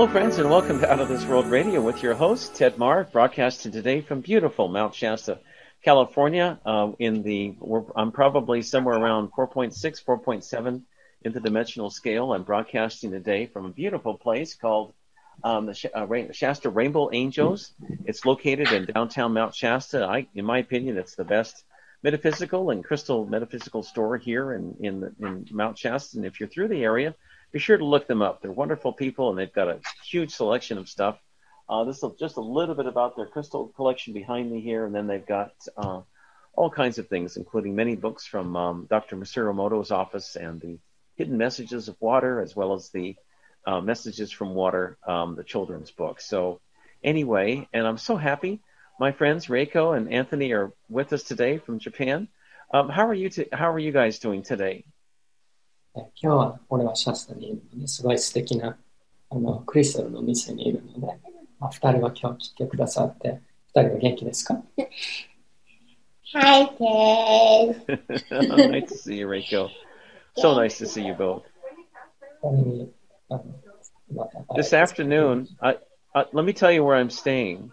Hello, friends, and welcome to Out of This World Radio with your host, Ted Mahr, broadcasting today from beautiful Mount Shasta, California. I'm probably somewhere around 4.6, 4.7 in the dimensional scale. I'm broadcasting today from a beautiful place called the Shasta Rainbow Angels. It's located in downtown Mount Shasta. In my opinion, it's the best metaphysical and crystal metaphysical store here in Mount Shasta. And if you're through the area, be sure to look them up. They're wonderful people, and they've got a huge selection of stuff. This is just a little bit about their crystal collection behind me here, and then they've got all kinds of things, including many books from Dr. Masaru Emoto's office and the Hidden Messages of Water, as well as the Messages from Water, the children's book. So anyway, and I'm so happy. My friends Reiko and Anthony are with us today from Japan. How are you guys doing today? 今日は俺はシャスタにいるので、すごい素敵なクリスタルの店にいるので、2人は今日来てくださって、2人は元気ですか？ Hi, Ted. Nice to see you, Reiko. So nice to see you both. This afternoon, let me tell you where I'm staying.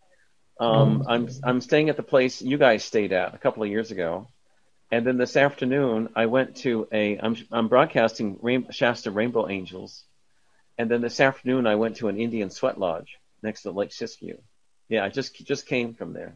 I'm staying at the place you guys stayed at a couple of years ago. And then this afternoon, I went to I'm broadcasting Shasta Rainbow Angels. And then this afternoon, I went to an Indian sweat lodge next to Lake Siskiyou. Yeah, I just came from there.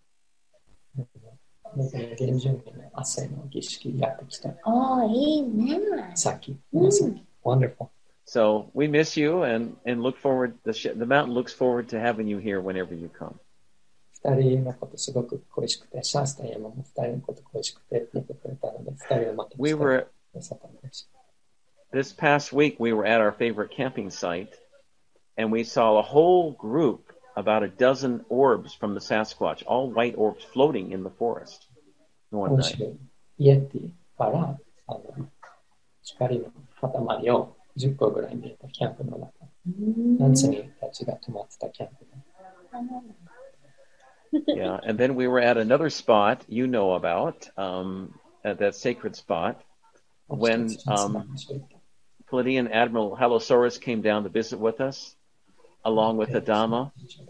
Wonderful. So we miss you and look forward, the mountain looks forward to having you here whenever you come. 2人のことすごく恋しくて、シャスタ山も2人のこと恋しくて言ってくれたので、2人をまた来てくださったのです。 This past week, we were at our favorite camping site, and we saw a whole group, about a dozen orbs from the Sasquatch, all white orbs floating in the forest. One night. イエティから光の塊を10個ぐらい見えたキャンプの中。ナンツニーたちが泊まってたキャンプで。 Yeah, and then we were at another spot you know about, at that sacred spot, when Palladian Admiral Halosaurus came down to visit with us, along with the Dhamma.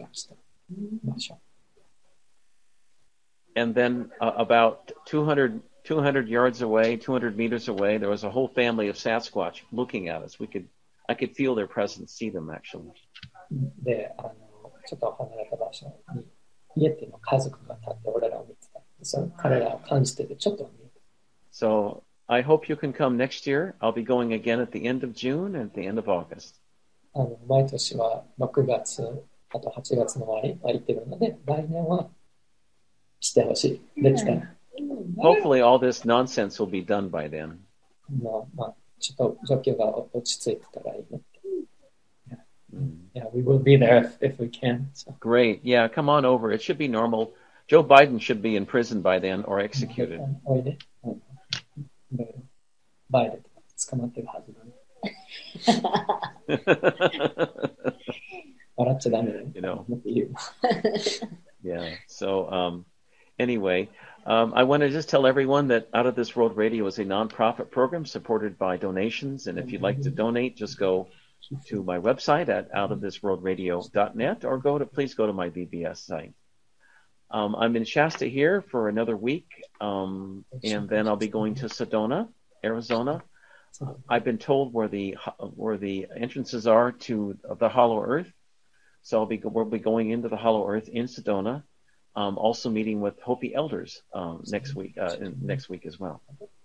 And then about 200 yards away, 200 meters away, there was a whole family of Sasquatch looking at us. I could feel their presence, see them actually. で、ちょっと離れた場所にイエティの家族が立って俺らを見てた。その彼らを感じててちょっと見えた。 So I hope you can come next year. I'll be going again at the end of June and at the end of August. 毎年は6月、あと8月の終わりは行ってるので、来年は来てほしい。できたら。 Hopefully all this nonsense will be done by then. ちょっと状況が落ち着いてたらいいね。Yeah, we will be there if we can. So. Great. Yeah, come on over. It should be normal. Joe Biden should be in prison by then or executed. バイデン捕まってるはずだね。笑っちゃダメだよ。 You know. Yeah. So anyway, I want to just tell everyone that Out of This World Radio is a nonprofit program supported by donations. And if you'd like to donate, just go to my website at outofthisworldradio.net or please go to my BBS site. I'm in Shasta here for another week, and then I'll be going to Sedona, Arizona. I've been told where the entrances are to the Hollow Earth, so we'll be going into the Hollow Earth in Sedona. Also meeting with Hopi elders next week as well.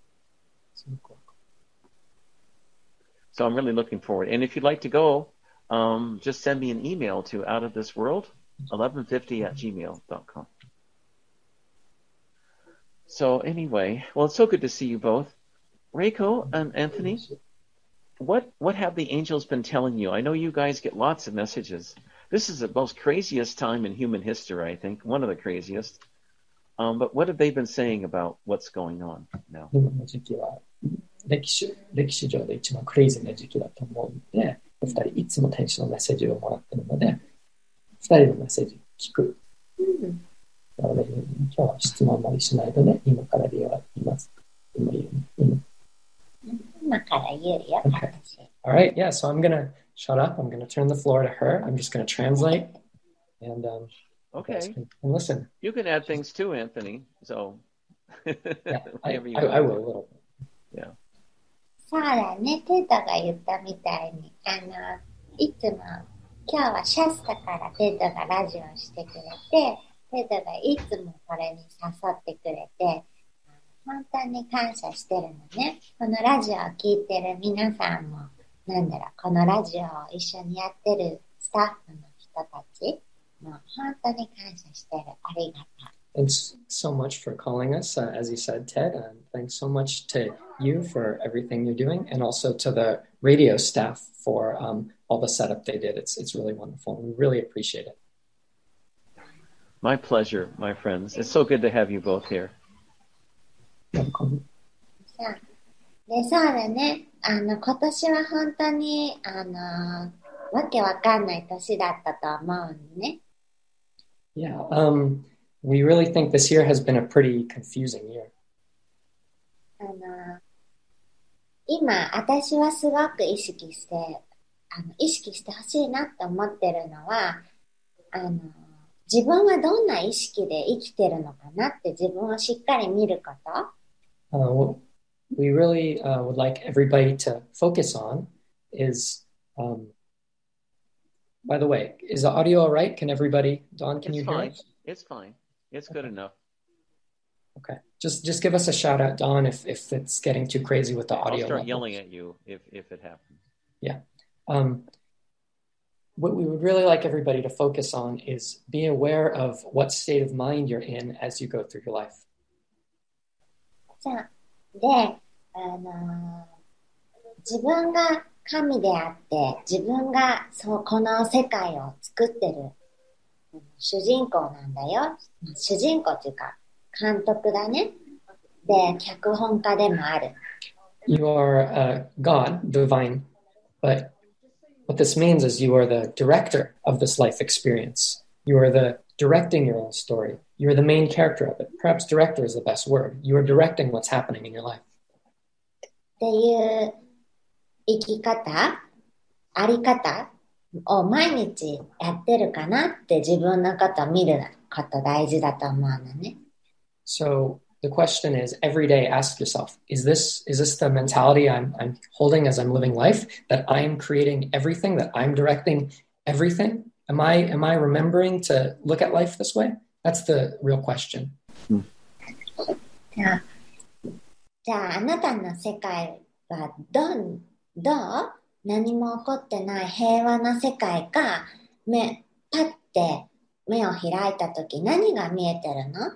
So I'm really looking forward. And if you'd like to go, just send me an email to outofthisworld1150@gmail.com. So anyway, well, it's so good to see you both. Reiko and Anthony, what have the angels been telling you? I know you guys get lots of messages. This is the most craziest time in human history, I think, one of the craziest. But what have they been saying about what's going on now? 歴史上で一番クレイジーな時期だと思うので、2人いつも天使のメッセージをもらってるので、2人のメッセージを聞く。なので、今日は質問までしないとね、今からリオは言います。今言うね。今から言うよ。Okay. All right, yeah, so I'm going to shut up. I'm going to turn the floor to her. I'm just going to translate. And okay. You guys can listen. You can add things too, Anthony. So, yeah, I will a little bit. Yeah. そうだね、テータが言ったみたいに、いつも今日はシャスタからテータがラジオしてくれて、テータがいつもこれに誘ってくれて、本当に感謝してるのね。このラジオを聞いてる皆さんも、このラジオを一緒にやってるスタッフの人たちも本当に感謝してる。ありがとう。 Thanks so much for calling us, as you said, Ted, and thanks so much to you for everything you're doing, and also to the radio staff for all the setup they did. It's really wonderful, and we really appreciate it. My pleasure, my friends. It's so good to have you both here. そうだね。今年は本当に、わけわかんない年だったと思うね。 Yeah, we really think this year has been a pretty confusing year. 今、私はすごく意識してほしいなって思ってるのは、自分はどんな意識で生きてるのかなって自分をしっかり見ること。 We really would like everybody to focus on is, by the way, is the audio all right? Can everybody, Don, can you hear us? It's fine. It's good enough. Okay. Just give us a shout out, Don, if it's getting too crazy with the audio. I'll start yelling at you if it happens. Yeah. What we would really like everybody to focus on is be aware of what state of mind you're in as you go through your life. で、自分が神であって、自分がこの世界を作ってる主人公なんだよ。主人公っていうか、監督だね。で、脚本家でもある。 You are God, divine, but what this means is you are the director of this life experience. You are the directing your own story. You are the main character of it. Perhaps director is the best word. You are directing what's happening in your life. っていう生き方、あり方を毎日やってるかなって自分のことを見ること大事だと思うのね。 So the question is, every day ask yourself, is this the mentality I'm holding as I'm living life, that I'm creating everything, that I'm directing everything? Am I remembering to look at life this way? That's the real question. じゃあ、あなたの世界はどう何も起こってない平和な世界か、パッて目を開いたとき何が見えてるの？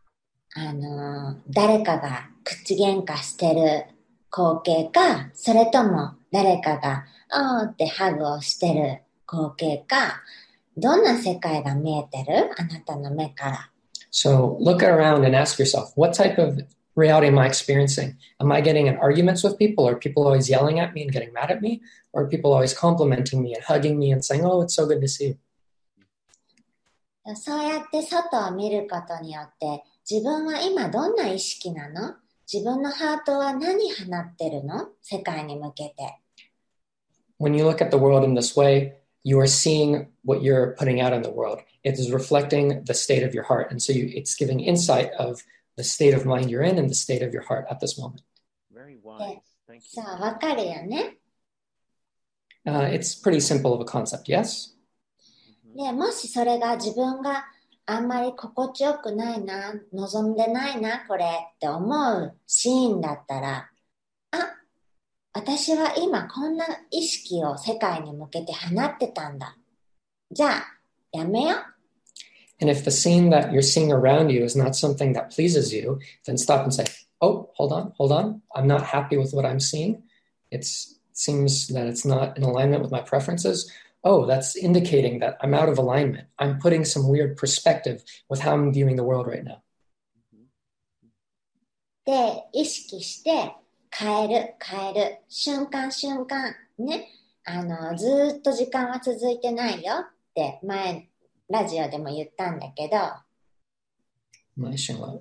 誰かが口喧嘩してる光景か、それとも誰かがおーってハグをしてる光景か、どんな世界が見えてる？あなたの目から。 So look around and ask yourself, what type of reality am I experiencing? Am I getting in arguments with people? Are people always yelling at me and getting mad at me? Or are people always complimenting me and hugging me and saying, oh, it's so good to see you? そうやって外を見ることによって、自分は今どんな意識なの？自分のハートは何放ってるの？世界に向けて。 When you look at the world in this way, you are seeing what you're putting out in the world. It is reflecting the state of your heart. And so it's giving insight of the state of mind you're in and the state of your heart at this moment. Very wise. Thank you. さあ、わかるよね。 It's pretty simple of a concept, yes? で、もしそれが自分があんまり心地よくないな、望んでないな、これって思うシーンだったら、私は今こんな意識を世界に向けて放ってたんだ。じゃあ、やめよう。 And if the scene that you're seeing around you is not something that pleases you, then stop and say, oh, hold on. I'm not happy with what I'm seeing. It seems that it's not in alignment with my preferences. Oh, that's indicating that I'm out of alignment. I'm putting some weird perspective with how I'm viewing the world right now. で、意識して変える、瞬間、ね。ずーっと時間は続いてないよって前、ラジオでも言ったんだけど。 We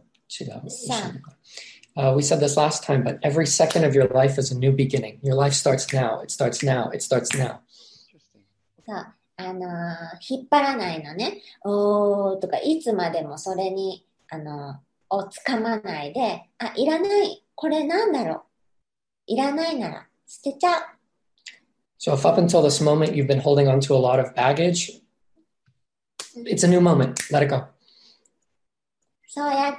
said this last time, but every second of your life is a new beginning. Your life starts now. It starts now. そう、引っ張らないのね。おーとか、いつまでもそれに、をつかまないで、あ、いらない。これなんだろう。いらないなら、捨てちゃう。 So if up until this moment you've been holding on to a lot of baggage, it's a new moment. Let it go. そうやって、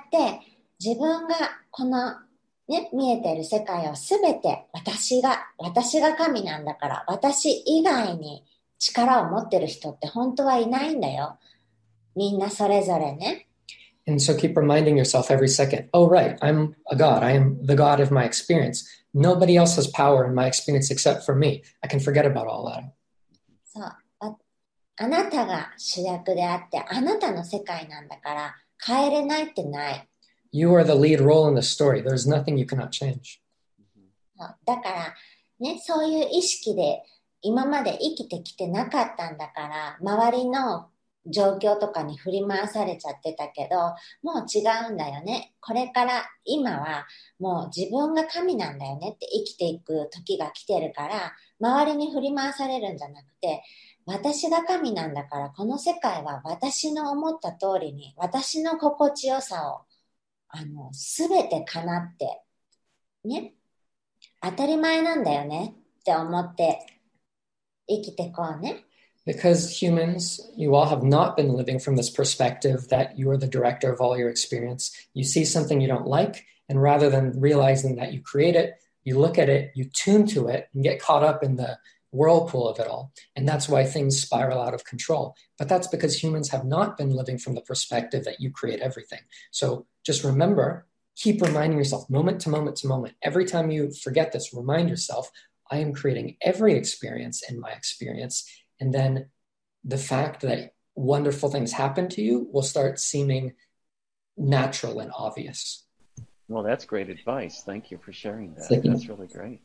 自分がこの、ね、見えてる世界をすべて私が神なんだから、私以外に力を持ってる人って本当はいないんだよ。みんなそれぞれね。 And so keep reminding yourself every second, oh, right, I'm a God. I am the God of my experience. Nobody else has power in my experience except for me. I can forget about all that. そう。あなたが主役であって、あなたの世界なんだから、変えれないってない。 You are the lead role in the story. There's nothing you cannot change. だから、ね、そういう意識で今まで生きてきてなかったんだから、周りの状況とかに振り回されちゃってたけど、もう違うんだよね。これから今はもう自分が神なんだよねって生きていく時が来てるから、周りに振り回されるんじゃなくて、私が神なんだから、この世界は私の思った通りに、私の心地よさを、すべて叶って、ね、当たり前なんだよねって思って生きてこうね。 Because humans, you all have not been living from this perspective that you are the director of all your experience. You see something you don't like, and rather than realizing that you create it, you look at it, you tune to it, and get caught up in the whirlpool of it all. And that's why things spiral out of control. But that's because humans have not been living from the perspective that you create everything. So just remember, keep reminding yourself moment to moment to moment. Every time you forget this, remind yourself, I am creating every experience in my experience. And then the fact that wonderful things happen to you will start seeming natural and obvious. Well, that's great advice. Thank you for sharing that. That's really great.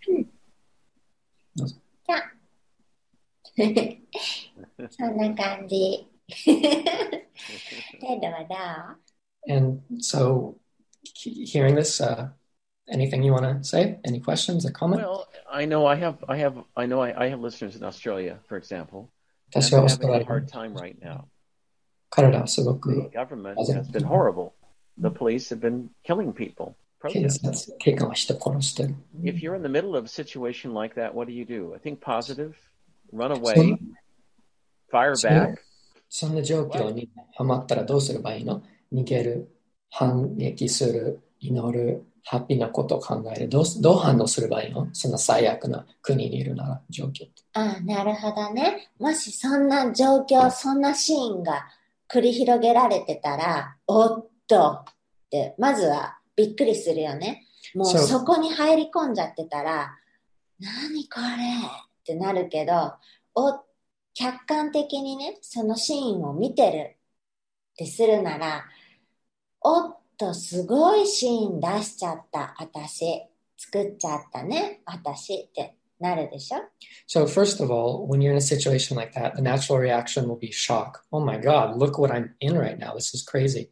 そんな感じ。テドはどう？ And so, hearing this, anything you want to say? Any questions or comments? Well, I know I have listeners in Australia, for example. And 私は they're オースト having ラ a リア hard time right now. 彼らはすご The く government has been horrible. The police have been killing people. 警 Protesting. 察、警官は人殺してる。 If you're in the middle of a situation like that, what do? I think positive, run そ away, ん fire そ back. そんな状況にハマったらどうすればいいの？逃げる、反撃する、祈る、ハッピーなことを考える。どう反応すればいいの？そんな最悪な国にいるなら、状況って。 ああ、なるほどね。もしそんな状況、そんなシーンが繰り広げられてたら、おっとって、まずはびっくりするよね。もうそうそこに入り込んじゃってたら、何これってなるけど、客観的にね、そのシーンを見てるってするなら、おっと、すごいシーン出しちゃった、私。作っちゃったね、私ってなるでしょ？ So first of all, when you're in a situation like that, the natural reaction will be shock. Oh my God, look what I'm in right now. This is crazy.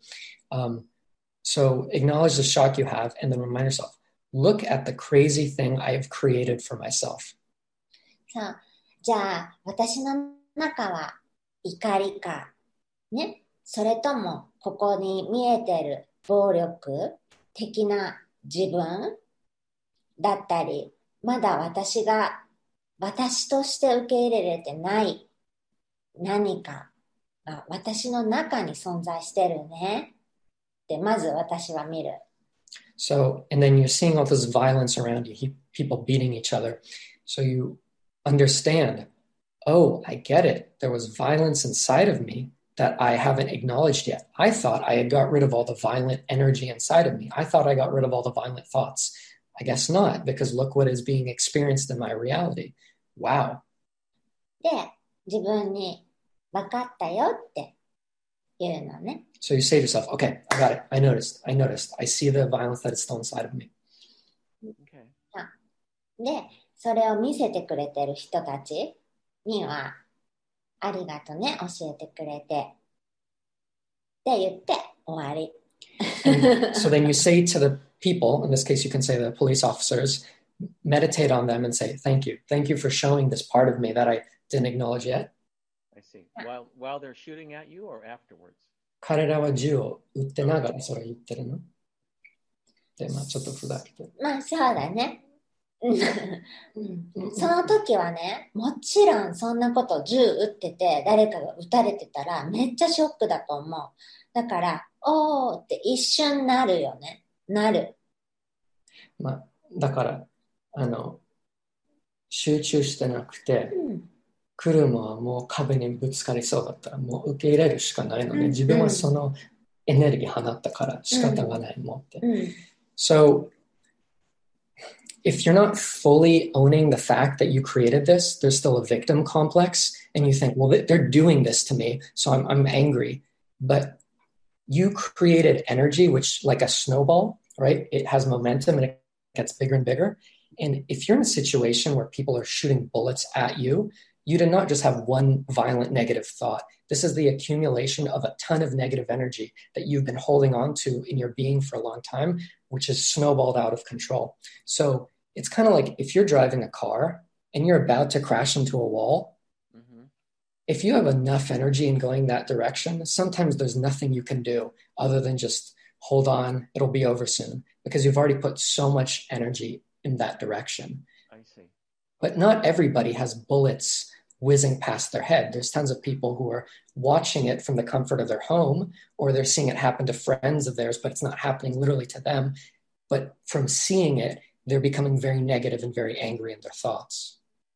So acknowledge the shock you have and then remind yourself, look at the crazy thing I have created for myself. さあ、じゃあ、私の中は怒りか、ね、それともここに見えてる暴力的な自分だったり、まだ私として受け入れれてない何かが私の中に存在してるねってまず私は見る。 So, and then you're seeing all this violence around you, people beating each other. So you understand, oh, I get it. There was violence inside of me that I haven't acknowledged yet. I thought I had got rid of all the violent energy inside of me. I thought I got rid of all the violent thoughts. I guess not, because look what is being experienced in my reality. Wow. で、自分に分かったよって言うのね。 So you say to yourself, okay, I got it. I noticed. I see the violence that is still inside of me. Okay. で、それを見せてくれてる人たちには、ありがとね、教えてくれて。って言って終わり。 And so then you say to the people, in this case you can say the police officers, meditate on them and say, thank you. Thank you for showing this part of me that I didn't acknowledge yet. I see. While they're shooting at you or afterwards? 彼らは銃を撃ってながらそれを言ってるので、まあちょっとふざけてる。 まあそうだね。その時はね、もちろんそんなこと銃撃ってて誰かが撃たれてたらめっちゃショックだと思う。だから、おーって一瞬なるよね。なる。 まあ、だから、集中してなくて、車はもう壁にぶつかりそうだったらもう受け入れるしかないので、自分はそのエネルギー放ったから仕方がないもんって。So, if you're not fully owning the fact that you created this, there's still a victim complex, and you think, well, they're doing this to me, so I'm angry. But you created energy, which like a snowball, right? It has momentum and it gets bigger and bigger. And if you're in a situation where people are shooting bullets at you, you did not just have one violent negative thought. This is the accumulation of a ton of negative energy that you've been holding on to in your being for a long time, which is snowballed out of control. So it's kind of like if you're driving a car and you're about to crash into a wall, if you have enough energy in going that direction, sometimes there's nothing you can do other than just hold on, it'll be over soon, because you've already put so much energy in that direction. I see. But not everybody has bullets whizzing past their head. There's tons of people who are watching it from the comfort of their home, or they're seeing it happen to friends of theirs, but it's not happening literally to them. But from seeing it, they're becoming very negative and very angry in their thoughts.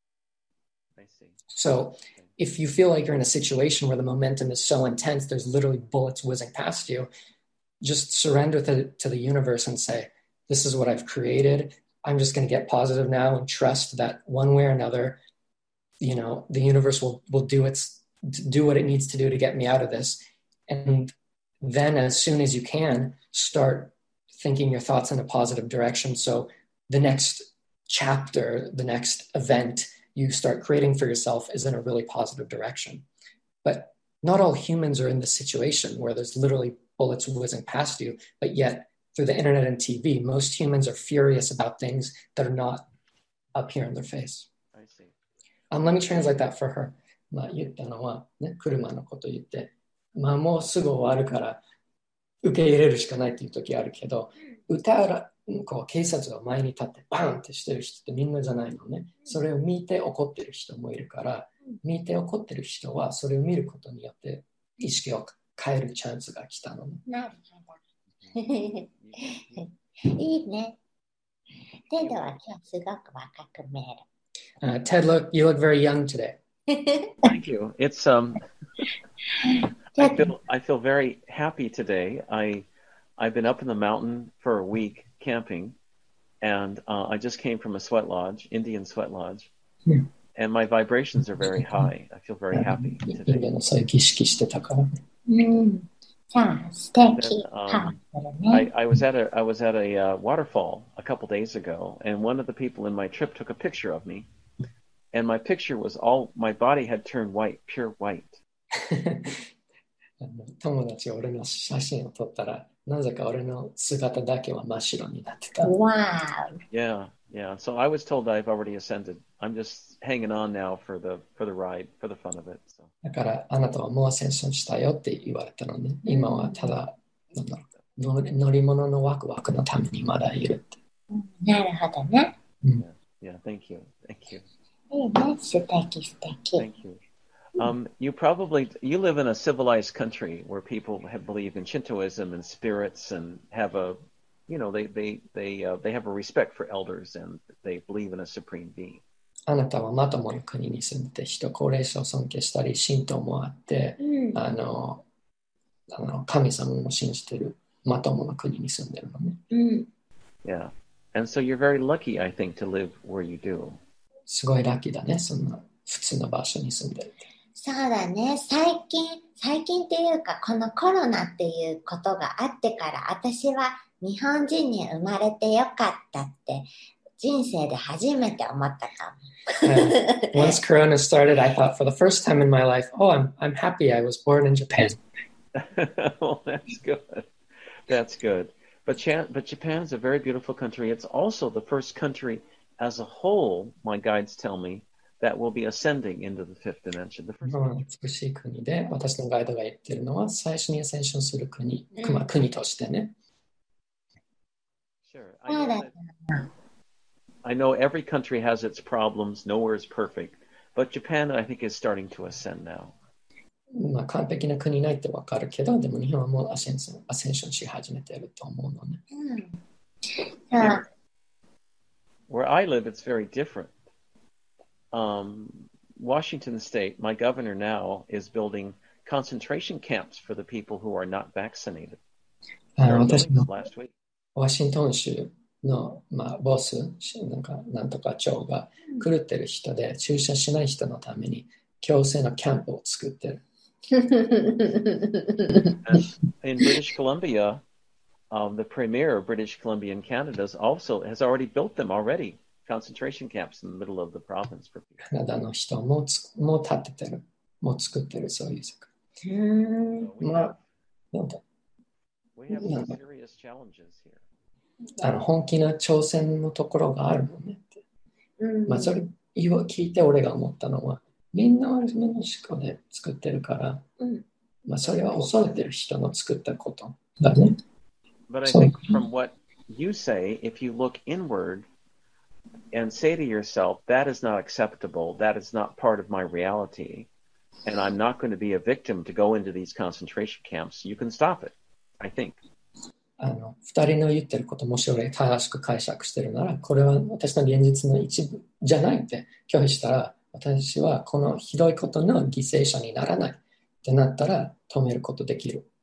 I see. So if you feel like you're in a situation where the momentum is so intense, there's literally bullets whizzing past you, just surrender to the universe and say, this is what I've created. I'm just going to get positive now and trust that one way or another, you know, the universe will do what it needs to do to get me out of this. And then as soon as you can, start thinking your thoughts in a positive direction. So the next chapter, the next event you start creating for yourself is in a really positive direction. But not all humans are in this situation where there's literally bullets whizzing past you, but yet through the internet and TV, most humans are furious about things that are not up here in their face. I see. Let me translate that for her. まあ言ったのは、ね、車のこと言って、まあもうすぐ終わるから受け入れるしかないっていう時あるけど、こう警察が前に立ってバーンってしてる人ってみんなじゃないのね。それを見て怒ってる人もいるから、見て怒ってる人はそれを見ることによって意識を変えるチャンスが来たのね。 なるほど。いいね。テドは今日すごく若く見える。 Ted, you look very young today. Thank you. It's I feel very happy today. I've been up in the mountain for a week camping, and I just came from a sweat lodge, Indian sweat lodge, and my vibrations are very high. I feel very happy today. そういう儀式してたから。 さあ、素敵。 I was at a waterfall a couple days ago, and one of the people in my trip took a picture of me, and my picture was my body had turned white, pure white. 友達が俺の写真を撮ったら、なぜか俺の姿だけは真っ白になってた。 Wow. Yeah. So I was told I've already ascended. I'm just hanging on now for the ride, for the fun of it. So. だからあなたはもうアセンションしたよって言われたのね。今はただ乗り物のワクワクのためにまだいるって。 なるほどね。 Yeah. Thank you. いいね。素敵。 Thank you. You live in a civilized country where people believe in Shintoism and spirits and have they have a respect for elders and they believe in a supreme being. あなたはまともな国に住んでて高齢者を尊敬したり神道もあって、神様も信じてるまともな国に住んでるのね。 Yeah. And so you're very lucky, I think, to live where you do. すごいラッキーだね。そんな普通の場所に住んでるって。 そうだね。最近っていうか、このコロナっていうことがあってから、私は日本人に生まれてよかったって人生で初めて思ったかも。 Once Corona started, I thought for the first time in my life, I'm happy I was born in Japan. Well, that's good. But Japan is a very beautiful country. It's also the first country as a whole, my guides tell me, that will be ascending into the fifth dimension. The first country. 美しい国で、私のガイドが言ってるのは、最初にアセンションする国、国としてね。 Sure. I know every country has its problems. Nowhere is perfect. But Japan, I think, is starting to ascend now. 完璧な国ないってわかるけど、でも日本はもうアセンションし始めてると思うのね。 Where I live, it's very different. Washington State, my governor now is building concentration camps for the people who are not vaccinated. 私の Last week. ワシントン州の、ボス、なんとか長が狂ってる人で注射しない人のために強制のキャンプを作ってる。 In British Columbia, the premier of British Columbia in Canada has already built them already, concentration camps in the middle of the province for people. カナダの人も建ててる。もう作ってる、そういう世界。 We have some serious challenges here. 本気な挑戦のところがあるのねって。それ聞いて俺が思ったのは、みんな悪めの思考で作ってるから、それは恐れてる人の作ったことだね。 But I think from what you say, if you look inward and say to yourself, that is not acceptable, that is not part of my reality, and I'm not going to be a victim to go into these concentration camps, you can stop it, I think. 二人の言ってることもし俺正しく解釈してるなら、これは私の現実の一部じゃないって拒否したら、私はこのひどいことの犠牲者にならないってなったら止めることできる。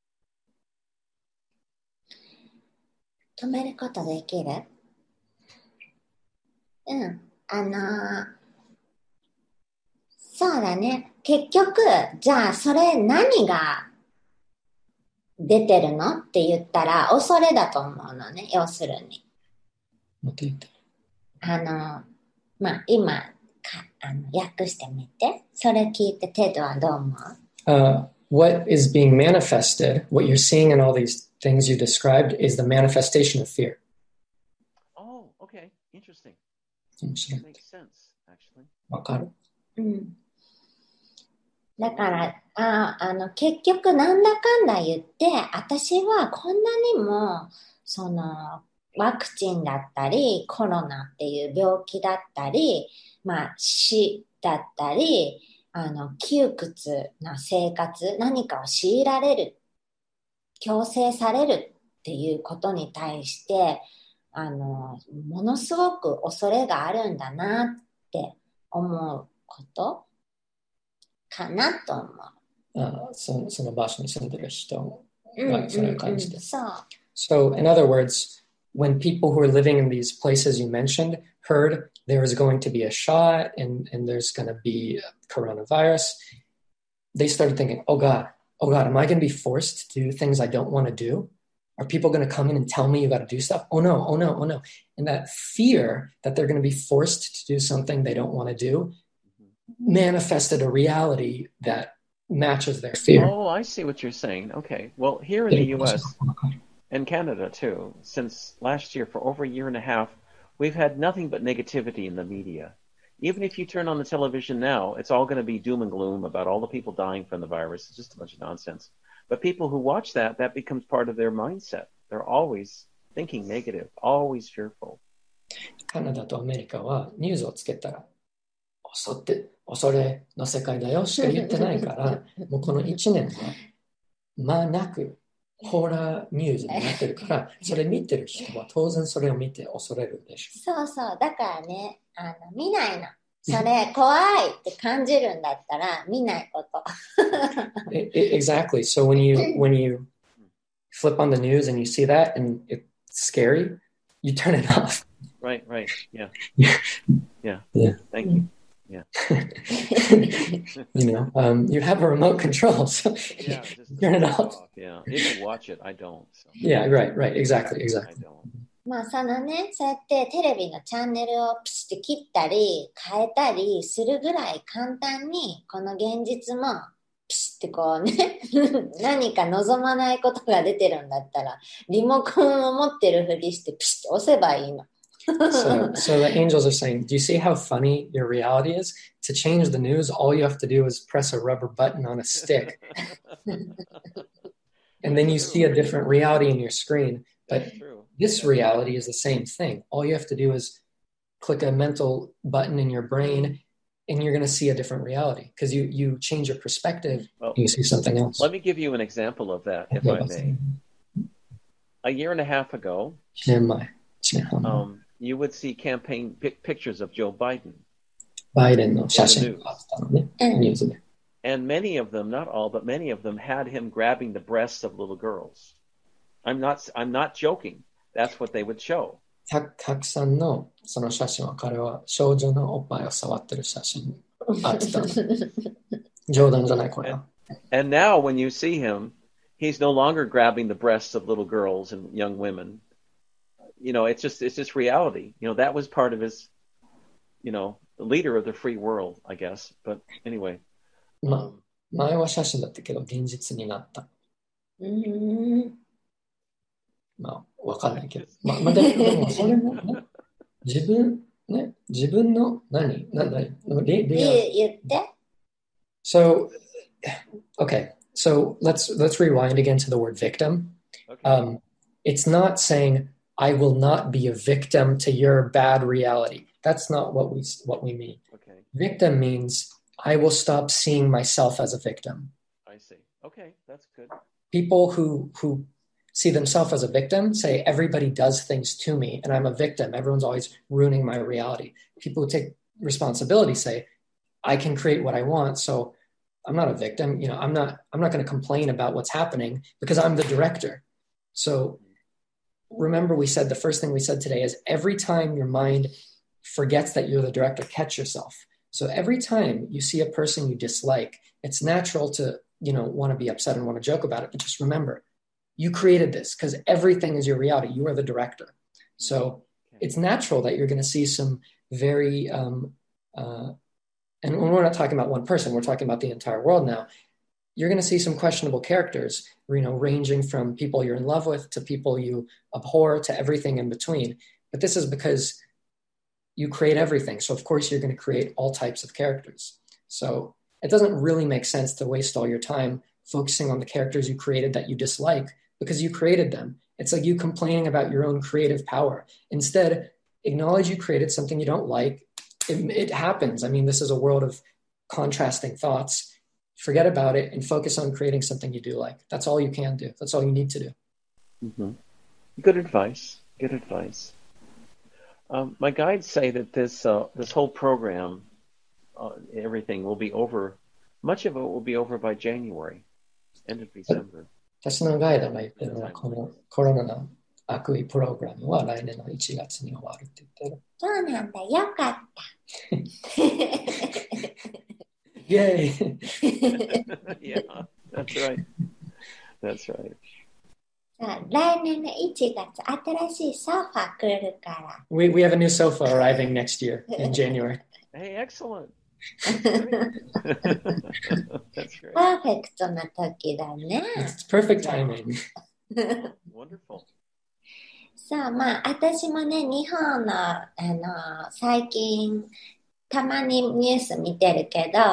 止めることできる？そうだね。結局、じゃあそれ何が出てるのって言ったら恐れだと思うのね、要するに。 もっと言って。 今訳してみて。それ聞いてテドはどう思う ？What is being manifested, what you're seeing in all these things you described, is the manifestation of fear. Oh, okay. Interesting. 面白い。 Makes sense, actually. わかる。 だから結局なんだかんだ言って私はこんなにもワクチンだったりコロナっていう病気だったり死だったり窮屈な生活何かを強いられる強制されるっていうことに対してものすごく恐れがあるんだなって思うことかなと思う。 その場所に住んでる人がそれを感じて。 そう。 So, in other words, when people who are living in these places you mentioned heard there is going to be a shot and there's going to be coronavirus, they started thinking, oh God, am I going to be forced to do things I don't want to do? Are people going to come in and tell me you got to do stuff? Oh no. And that fear that they're going to be forced to do something they don't want to do manifested a reality that matches their fear. Oh, I see what you're saying. Okay. Well, here in the U.S. and Canada too, since last year, for over a year and a half, we've had nothing but negativity in the media. Even if you turn on the television now, it's all going to be doom and gloom about all the people dying from the virus. It's just a bunch of nonsense. But people who watch that becomes part of their mindset. They're always thinking negative, always fearful. カナダとアメリカはニュースをつけたら恐れの世界だよしか言ってないからもうこの1年はなくホラーニュースになってるからそれ見てる人は当然それを見て恐れるでしょ。 そうだからね見ないのそれ怖いって感じるんだったら見ないこと。 Exactly. So when you flip on the news and you see that and it's scary, you turn it off. Right. Yeah. Yeah. Thank you. Yeah. You have a remote control, so yeah, just turn it off. Yeah. If you watch it, I don't. So. Yeah, right. Exactly. I don't. そうやってテレビのチャンネルをプシって切ったり変えたりするぐらい簡単にこの現実もプシってこうね何か望まないことが出てるんだったらリモコンを持ってるふりしてプシって押せばいいの。 So the angels are saying, do you see how funny your reality is? To change the news, all you have to do is press a rubber button on a stick. And then you see a different reality in your screen. But this reality is the same thing. All you have to do is click a mental button in your brain, and you're going to see a different reality because you change your perspective, and you see something else. Let me give you an example of that, if I may. A year and a half ago, you would see campaign pictures of Joe Biden. And many of them, not all, but many of them had him grabbing the breasts of little girls. I'm not joking. That's what they would show. たくさんのその写真は彼は少女のおっぱいを触ってる写真あってた。冗談じゃないこれは。 And now when you see him, he's no longer grabbing the breasts of little girls and young women. You know, it's just reality. You know, that was part of his, you know, the leader of the free world, I guess. But anyway. 前は写真だったけど現実になった。まあ、わかんないけど。でもそれもね、自分の何言って。So, okay. So let's rewind again to the word victim. Okay. It's not saying I will not be a victim to your bad reality. That's not what we mean. Okay. Victim means I will stop seeing myself as a victim. I see. Okay, that's good. People who see themselves as a victim say everybody does things to me and I'm a victim. Everyone's always ruining my reality. People who take responsibility say I can create what I want, so I'm not a victim. You know, I'm not going to complain about what's happening because I'm the director. So remember we said the first thing we said today is every time your mind forgets that you're the director, catch yourself. So every time you see a person you dislike, it's natural to, you know, want to be upset and want to joke about it. But just remember, you created this because everything is your reality. You are the director. So it's natural that you're going to see some very, and we're not talking about one person, we're talking about the entire world now. You're going to see some questionable characters, you know, ranging from people you're in love with to people you abhor to everything in between. But this is because you create everything. So of course you're going to create all types of characters. So it doesn't really make sense to waste all your time focusing on the characters you created that you dislike because you created them. It's like you complaining about your own creative power. Instead, acknowledge you created something you don't like. It happens. I mean, this is a world of contrasting thoughts. Forget about it and focus on creating something you do like. That's all you can do. That's all you need to do. Mm-hmm. Good advice. Good advice. My guides say that this whole program, everything will be over. Much of it will be over by January, end of December. 私のガイドが言ってるのはこのコロナの悪意プログラムは来年の1月に終わるって言ってる。 そうなんだ、よかった。 Yay! Yeah, that's right. That's right. 来年の1月、新しいソファ来るから。 We have a new sofa arriving next year in January. Hey, excellent. That's great. パーフェクトな時だね。 It's perfect timing. Wonderful. そう、まあ、私もね、日本の、最近、たまにニュース見てるけど、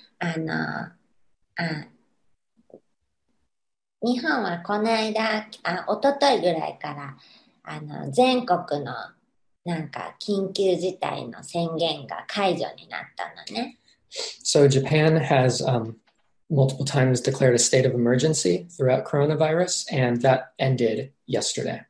日本はこの間、一昨日ぐらいから、全国のなんか緊急事態の宣言が解除になったのね。 So Japan has multiple times declared a state of emergency throughout coronavirus, and that ended yesterday.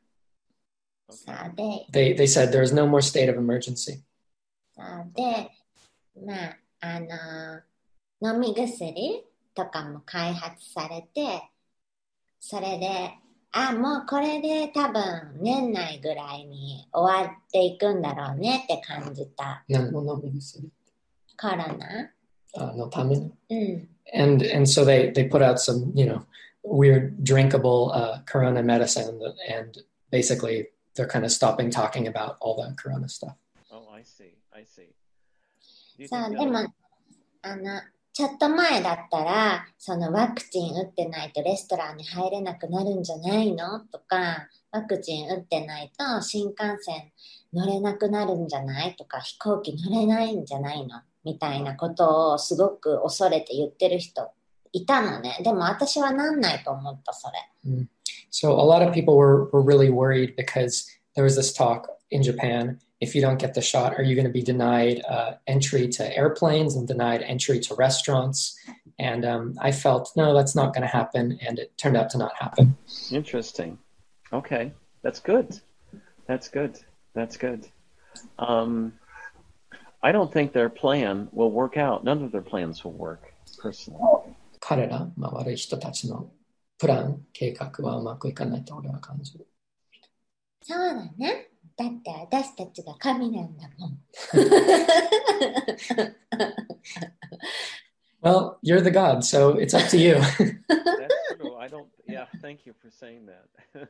They said there is no more state of emergency. で、まあ、飲み薬とかも開発されて、それで、もうこれで多分年内ぐらいに終わっていくんだろうねって感じた。 何の飲み薬？ コロナ？ のために。And so they put out some, you know, weird drinkable corona medicine, and basically they're kind of stopping talking about all the corona stuff. Oh, I see. そう、でも、ちょっと前だったら、そのワクチン打ってないとレストランに入れなくなるんじゃないのとか、 ワクチン打ってないと新幹線乗れなくなるんじゃないとか飛行機乗れないんじゃないのみたいなことをすごく恐れて言ってる人いたのね。でも私はなんないと思った、それ。 So a lot of people were really worried because there was this talk in Japan, if you don't get the shot, are you going to be denied entry to airplanes and denied entry to restaurants? And I felt, no, that's not going to happen. And it turned out to not happen. Interesting. Okay. That's good. That's good. That's good. I don't think their plan will work out. None of their plans will work, personally. 彼ら、悪い人たちのプラン、計画はうまくいかないと俺は感じる。 そうだね。だって私たちが神なんだもん。 Well, you're the God, so it's up to you. That's true. Yeah, thank you for saying that.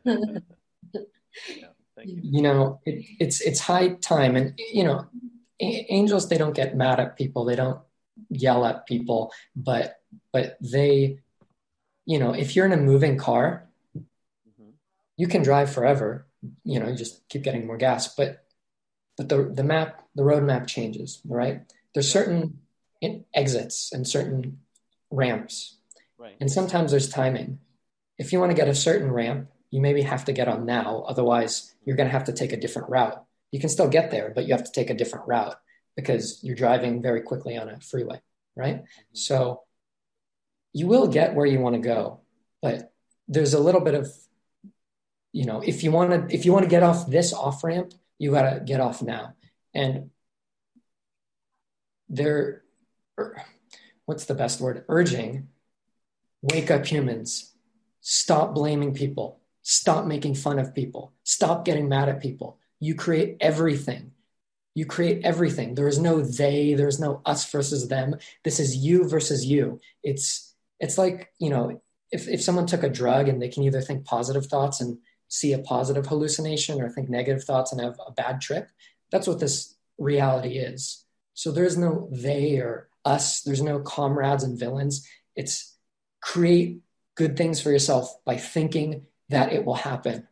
Yeah, thank you. You know, it's high time. And, you know, angels, they don't get mad at people. They don't yell at people. But they, you know, if you're in a moving car, you can drive forever. You know, you just keep getting more gas. But the road map changes, right? There's certain exits and certain ramps. Right. And sometimes there's timing. If you want to get a certain ramp, you maybe have to get on now. Otherwise, you're going to have to take a different route. You can still get there, but you have to take a different route because you're driving very quickly on a freeway, right? So you will get where you want to go, but there's a little bit of, you know, if you want to get off this off ramp, you got to get off now. And they're, what's the best word? Urging, wake up humans, stop blaming people, stop making fun of people, stop getting mad at people. You create everything. You create everything. There is no they, there's no us versus them. This is you versus you. It's like, you know, if someone took a drug and they can either think positive thoughts and see a positive hallucination or think negative thoughts and have a bad trip, that's what this reality is. So there's no they or us. There's no comrades and villains. It's create good things for yourself by thinking that it will happen.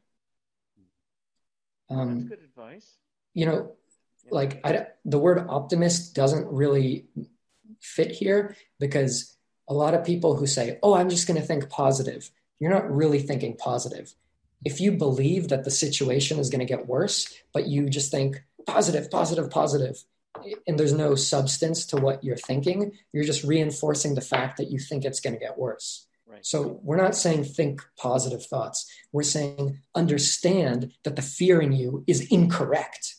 That's good advice. You know, like the word optimist doesn't really fit here because a lot of people who say, oh, I'm just going to think positive. You're not really thinking positive. If you believe that the situation is going to get worse, but you just think positive, positive, positive, and there's no substance to what you're thinking, you're just reinforcing the fact that you think it's going to get worse. Right. So we're not saying think positive thoughts. We're saying understand that the fear in you is incorrect.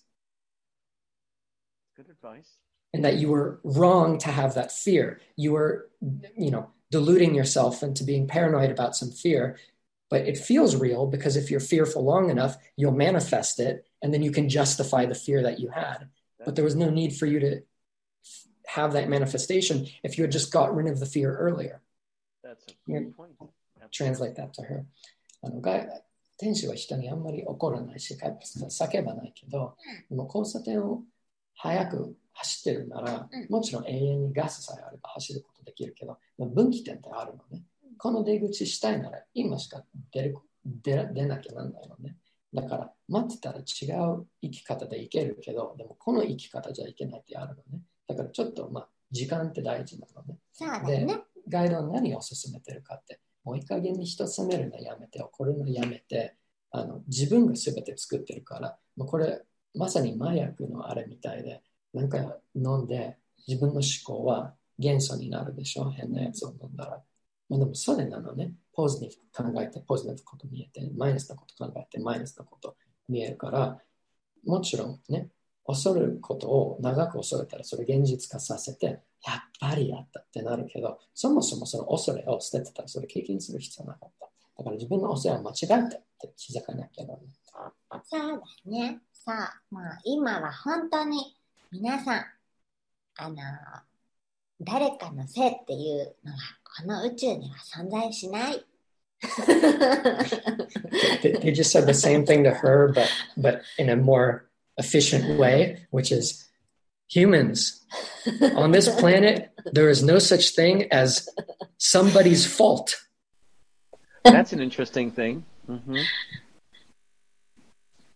Good advice. And that you were wrong to have that fear. You were, you know, deluding yourself into being paranoid about some fear. But it feels real because if you're fearful long enough, you'll manifest it, and then you can justify the fear that you had. But there was no need for you to have that manifestation if you had just got rid of the fear earlier. That's a good point. Translate that to her. 天使は人にあんまり怒らないし、叫ばないけど、でも交差点を早く走ってるなら、もちろん永遠にガスさえあれば走ることできるけど、分岐点ってあるのね。この出口したいなら今しか出なきゃなんないのね。だから待ってたら違う生き方でいけるけど、でもこの生き方じゃいけないってあるのね。だからちょっと時間って大事なのね。 そうだね。 で、ガイドは何を勧めてるかって、もういい加減に人責めるのやめて、怒るのやめて、自分が全て作ってるから、もうこれまさに麻薬のあれみたいで、なんか飲んで自分の思考は元素になるでしょ、変なやつを飲んだら。でもそれなのね。ポジティブ考えてポジティブこと見えて、マイナスなこと考えてマイナスなこと見えるから、もちろんね、恐れることを長く恐れたらそれ現実化させて、やっぱりやったってなるけど、そもそもその恐れを捨ててたらそれ経験する必要なかった。だから自分の恐れは間違えたって気づかなきゃならない。 そうだね。さあ、今は本当に皆さん、誰かのせいっていうのはこの宇宙には存在しない。 They just said the same thing to her, but in a more efficient way, which is humans. On this planet, there is no such thing as somebody's fault. That's an interesting thing. Mm-hmm.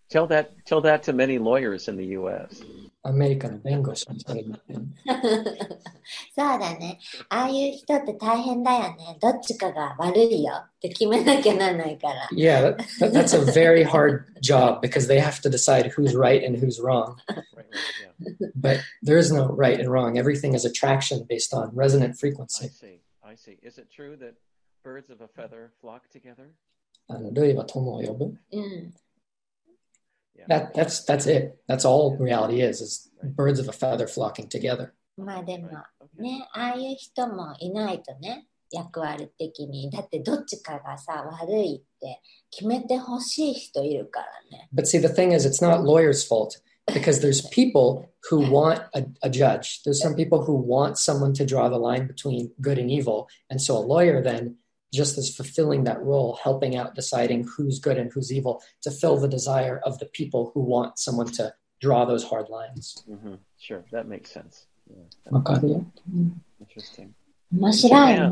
Tell that to many lawyers in the U.S. アメリカの弁護士もそれ言ってる。 そうだね。ああいう人って大変だよね。どっちかが悪いよって決めなきゃならないから。 Yeah, that's a very hard job because they have to decide who's right and who's wrong. Right, yeah. But there is no right and wrong. Everything is attraction based on resonant frequency. I see. Is it true that birds of a feather flock together? 類は友を呼ぶ。 うん。 That's it. That's all reality is birds of a feather flocking together. まあでもね、ああいう人もいないとね、役割的に。だってどっちかがさ、悪いって決めてほしい人いるからね。 But see, the thing is, it's not lawyers' fault because there's people who want a judge. There's some people who want someone to draw the line between good and evil. And so a lawyer then just is fulfilling that role, helping out deciding who's good and who's evil to fill the desire of the people who want someone to draw those hard lines. Mm-hmm. Sure, that makes sense. Yeah, interesting. 面白いね。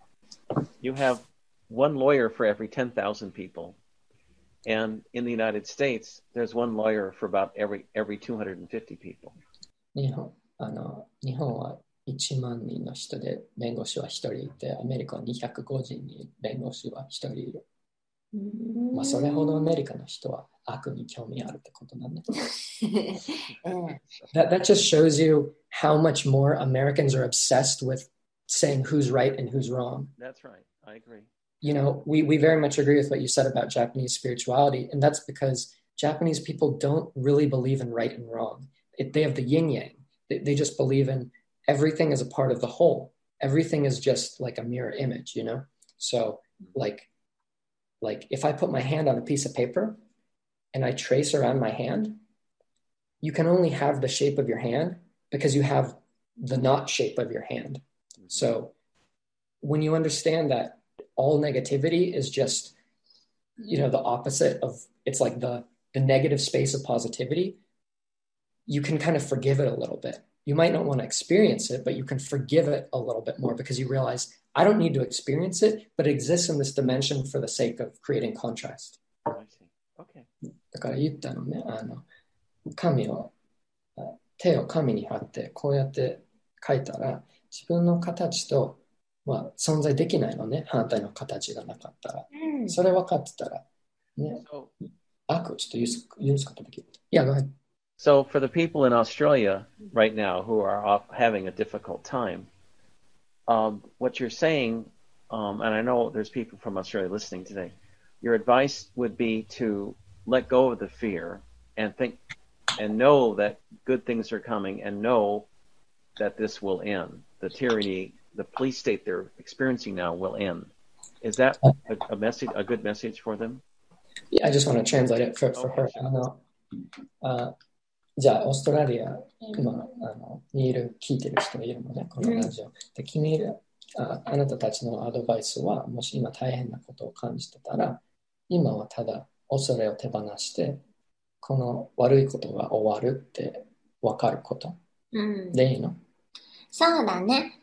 You have one lawyer for every 10,000 people. And in the United States, there's one lawyer for about every 250 people. 日本は1万人の人で弁護士は1人いて、アメリカは250人に弁護士は1人いる。まあそれほどアメリカの人は悪に興味あるってことなんだ。That just shows you how much more Americans are obsessed with saying who's right and who's wrong. That's right. I agree. You know, we very much agree with what you said about Japanese spirituality, and that's because Japanese people don't really believe in right and wrong. They have the yin-yang. They just believe in everything is a part of the whole. Everything is just like a mirror image, you know? So like if I put my hand on a piece of paper and I trace around my hand, you can only have the shape of your hand because you have the not shape of your hand. Mm-hmm. So when you understand that all negativity is just, you know, the opposite of, it's like the negative space of positivity, you can kind of forgive it a little bit. You might not want to experience it, but you can forgive it a little bit more because you realize I don't need to experience it, but it exists in this dimension for the sake of creating contrast. I see. Okay. だから言ったのね、手を紙に貼ってこうやって書いたら自分の形と、まあ、存在できないのね、反対の形がなかったら。それ分かってたら、ね、悪ちょっと許すことできる。Yeah, go ahead. So for the people in Australia right now who are having a difficult time, what you're saying, and I know there's people from Australia listening today, your advice would be to let go of the fear and think and know that good things are coming and know that this will end. The tyranny, the police state they're experiencing now will end. Is that a message, a good message for them? Yeah, I just want to translate it for her. じゃあ、オーストラリアに聞いてる人がいるのね、このラジオ。で、あなたたちのアドバイスは、もし今大変なことを感じてたら、今はただ恐れを手放して、この悪いことが終わるって分かること、でいいの？ そうだね。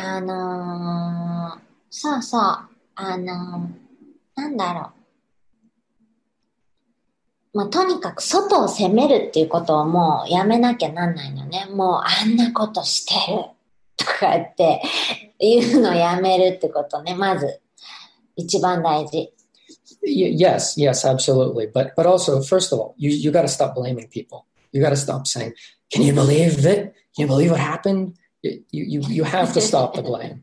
そうそう。なんだろう。まあ、とにかく外を攻めるっていうことをもうやめなきゃなんないのね。もうあんなことしてるとか言って言うのやめるってことね。まず一番大事。 Yes, absolutely. But also, first of all, you got to stop blaming people. You got to stop saying, "Can you believe it? Can you believe what happened?" You have to stop the blame.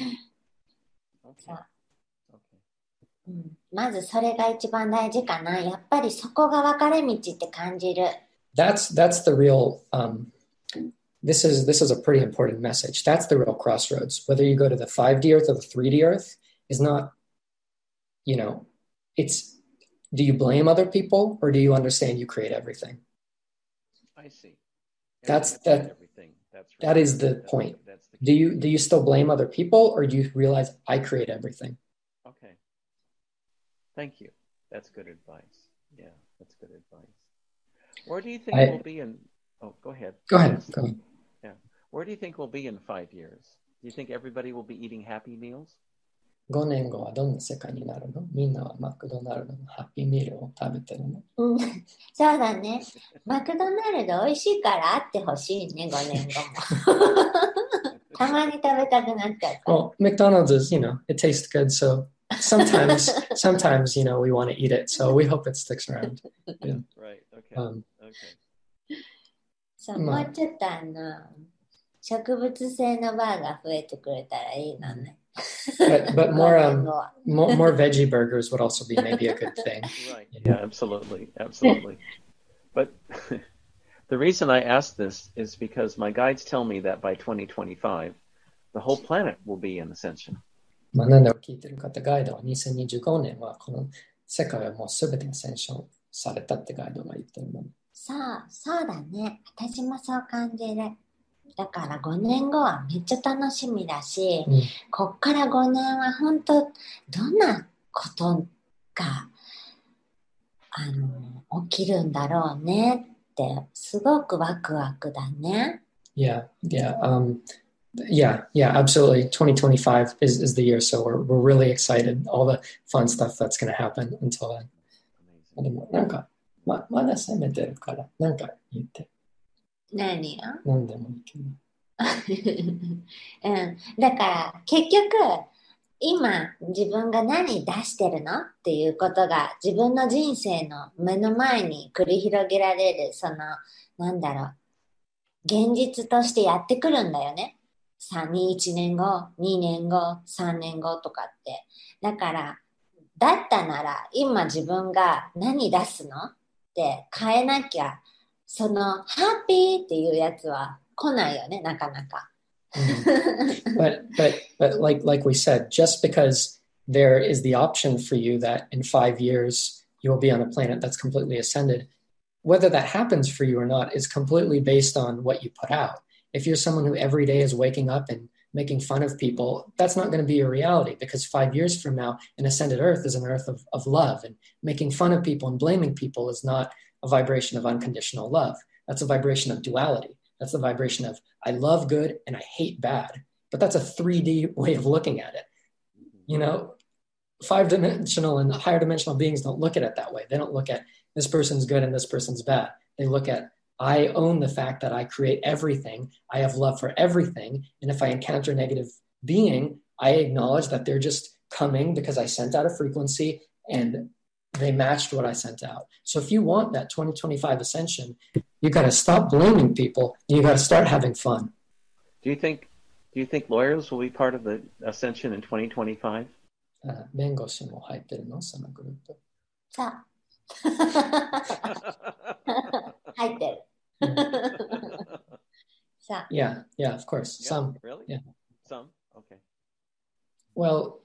まずそれが一番大事かな。やっぱりそこが分かれ道って感じる。 That's the real. This is a pretty important message. That's the real crossroads. Whether you go to the 5D Earth or the 3D Earth is not, you know, it's. Do you blame other people or do you understand you create everything? I see. That's everything. That's right. That is the point. Do you still blame other people or do you realize I create everything? Okay. Thank you. That's good advice. Yeah, that's good advice. Where do you think we'll be in... Oh, go ahead. Go ahead. Yeah. Where do you think we'll be in 5 years? Do you think everybody will be eating Happy Meals? 5年後はどんな世界になるの？みんなはマクドナルドのハッピーミールを食べてるの？ うん、そうだね。マクドナルド美味しいからあってほしいね、5年後も。たまに食べたくなっちゃうから。 Well, McDonald's is, it tastes good, so sometimes, we want to eat it, so we hope it sticks around. Yeah. Right. Okay. Okay. そう、もうちょっと植物性のバーが増えてくれたらいいのね。 But more veggie burgers would also be maybe a good thing. Right. Yeah, absolutely. But the reason I ask this is because my guides tell me that by 2025, the whole planet will be in ascension. なんでを聞いてる方、ガイドは2025年はこの世界はもうすべてアセンションされたってガイドが言ってるの。 そうだね。私もそう感じる。だから5年後はめっちゃ楽しみだし、こっから5年は本当どんなことが起きるんだろうねってすごくワクワクだね。 Yeah, absolutely. 2025 is the year, so we're really excited. All the fun stuff that's going to happen until then. でもなんかまだ攻めてるからなんか言って。 何よ？ 何でもいいけど。 だから結局今自分が何出してるのっていうことが自分の人生の目の前に繰り広げられる現実としてやってくるんだよね。1年後、2年後、3年後とかって。だからだったなら今自分が何出すのって変えなきゃそのハッピーっていうやつは来ないよね、なかなか。 But like we said, just because there is the option for you that in 5 years you will be on a planet that's completely ascended, whether that happens for you or not is completely based on what you put out. If you're someone who every day is waking up and making fun of people, that's not going to be your reality because 5 years from now, an ascended earth is an earth of love, and making fun of people and blaming people is not a vibration of unconditional love. That's a vibration of duality. That's the vibration of I love good and I hate bad. But that's a 3D way of looking at it. 5-dimensional and higher dimensional beings don't look at it that way. They don't look at this person's good and this person's bad. They look at I own the fact that I create everything. I have love for everything. And if I encounter a negative being, I acknowledge that they're just coming because I sent out a frequency and they matched what I sent out. So if you want that 2025 ascension, you got to stop blaming people and you got to start having fun. Do you think lawyers will be part of the ascension in 2025? 弁護士も入ってるのそのグループ。 そう。入ってる。そう。 Yeah, of course. Yeah, Some. Really? Yeah. Some? Okay. Well,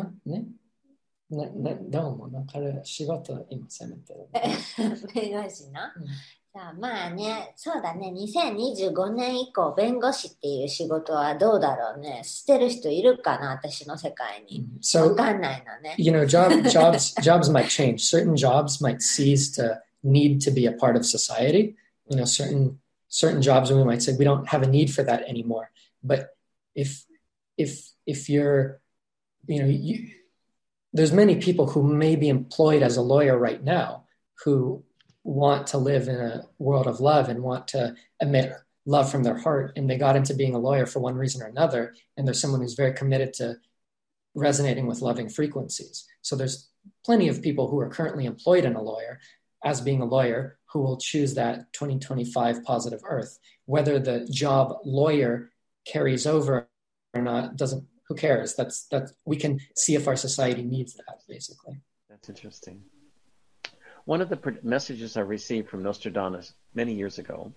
どうもな、彼仕事今責めてる。 弁護士の、さあまあね、そうだね、2025年以降、弁護士っていう仕事はどうだろうね。してる人いるかな、私の世界に。わかんないのね。 Jobs might change. Certain jobs might cease to need to be a part of society. Certain jobs we might say we don't have a need for that anymore. But if you're, there's many people who may be employed as a lawyer right now who want to live in a world of love and want to emit love from their heart. And they got into being a lawyer for one reason or another. And there's someone who's very committed to resonating with loving frequencies. So there's plenty of people who are currently employed in a lawyer as being a lawyer who will choose that 2025 positive earth. Whether the job lawyer carries over or not, who cares? That's we can see if our society needs that, basically. That's interesting. One of the messages I received from Nostradamus many years ago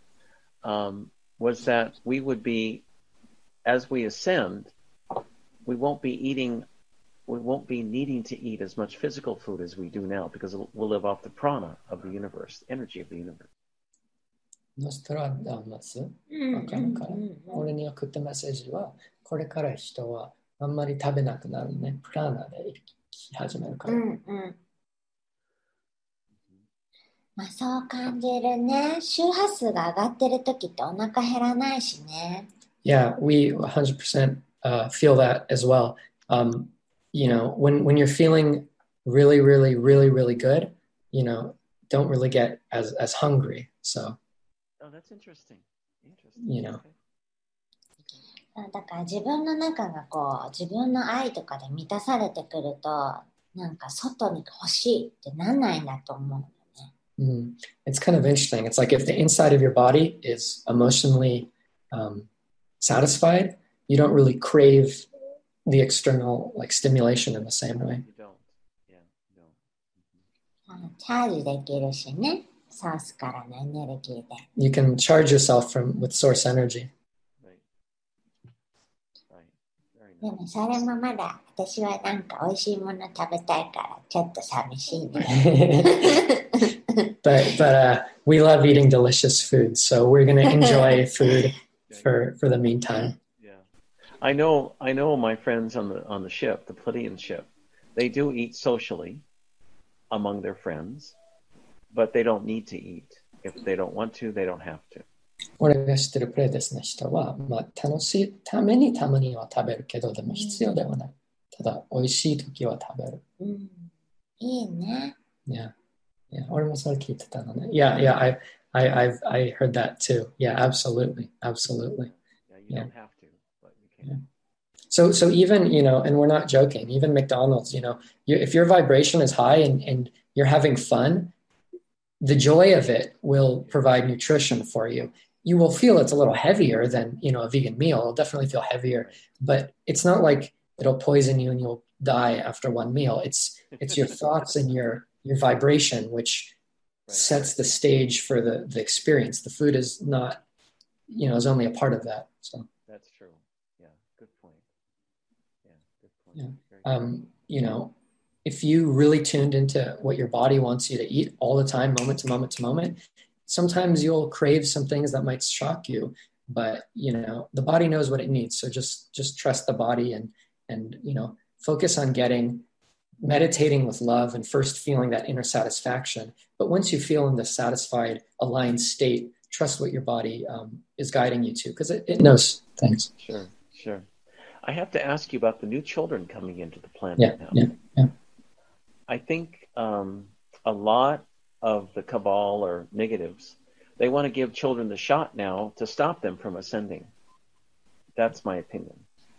was that we would be, as we ascend, we won't be needing to eat as much physical food as we do now because we'll live off the prana of the universe, the energy of the universe. ノストラダムスわかるから、俺に送ったメッセージはこれから人はあんまり食べなくなるね。プラーナで生き始めるから。 まあそう感じるね。周波数が上がってる時ってお腹減らないしね。 Yeah, we 100% feel that as well. when you're feeling really, really, really, really good, don't really get as hungry. So, Oh, that's interesting. Okay. だから自分の中が自分の愛とかで満たされてくると、なんか外に欲しいってなんないんだと思うよね。It's kind of interesting. It's like if the inside of your body is emotionally satisfied, you don't really crave the external stimulation in the same way. You don't. Yeah, you don't. チャージできるしね、ソースからのエネルギーで。 You can charge yourself with source energy. でもそれもまだ私はなんか美味しいもの食べたいからちょっと寂しいね。 but we love eating delicious food, so we're going to enjoy food for the meantime. Yeah, I know my friends on the ship, the Pleiadian ship, they do eat socially among their friends, but they don't need to eat. If they don't want to, they don't have to. 俺が知ってるプレイデスの人は、楽しいためにたまには食べるけど、でも必要ではない。ただ、美味しい時は食べる。 いいね。 Yeah. Yeah. 俺もそれ聞いてたのね。Yeah, I heard that too. Yeah, absolutely. Absolutely. Yeah, you don't have to, but you can. Yeah. So even, and we're not joking, even McDonald's, if your vibration is high and you're having fun, the joy of it will provide nutrition for you. You will feel it's a little heavier than, a vegan meal. It'll definitely feel heavier, but it's not like it'll poison you and you'll die after one meal. It's your thoughts and your vibration, which sets the stage for the experience. The food is not, is only a part of that. So that's true. Yeah. Good point. Yeah. Good point. Yeah. If you really tuned into what your body wants you to eat all the time, moment to moment to moment, sometimes you'll crave some things that might shock you, but the body knows what it needs. So just trust the body and focus on meditating with love and first feeling that inner satisfaction. But once you feel in the satisfied, aligned state, trust what your body is guiding you to, because it knows things. Sure. I have to ask you about the new children coming into the planet now. Yeah. I think a lot of the cabal or negatives, they want to give children the shot now to stop them from ascending. That's my opinion.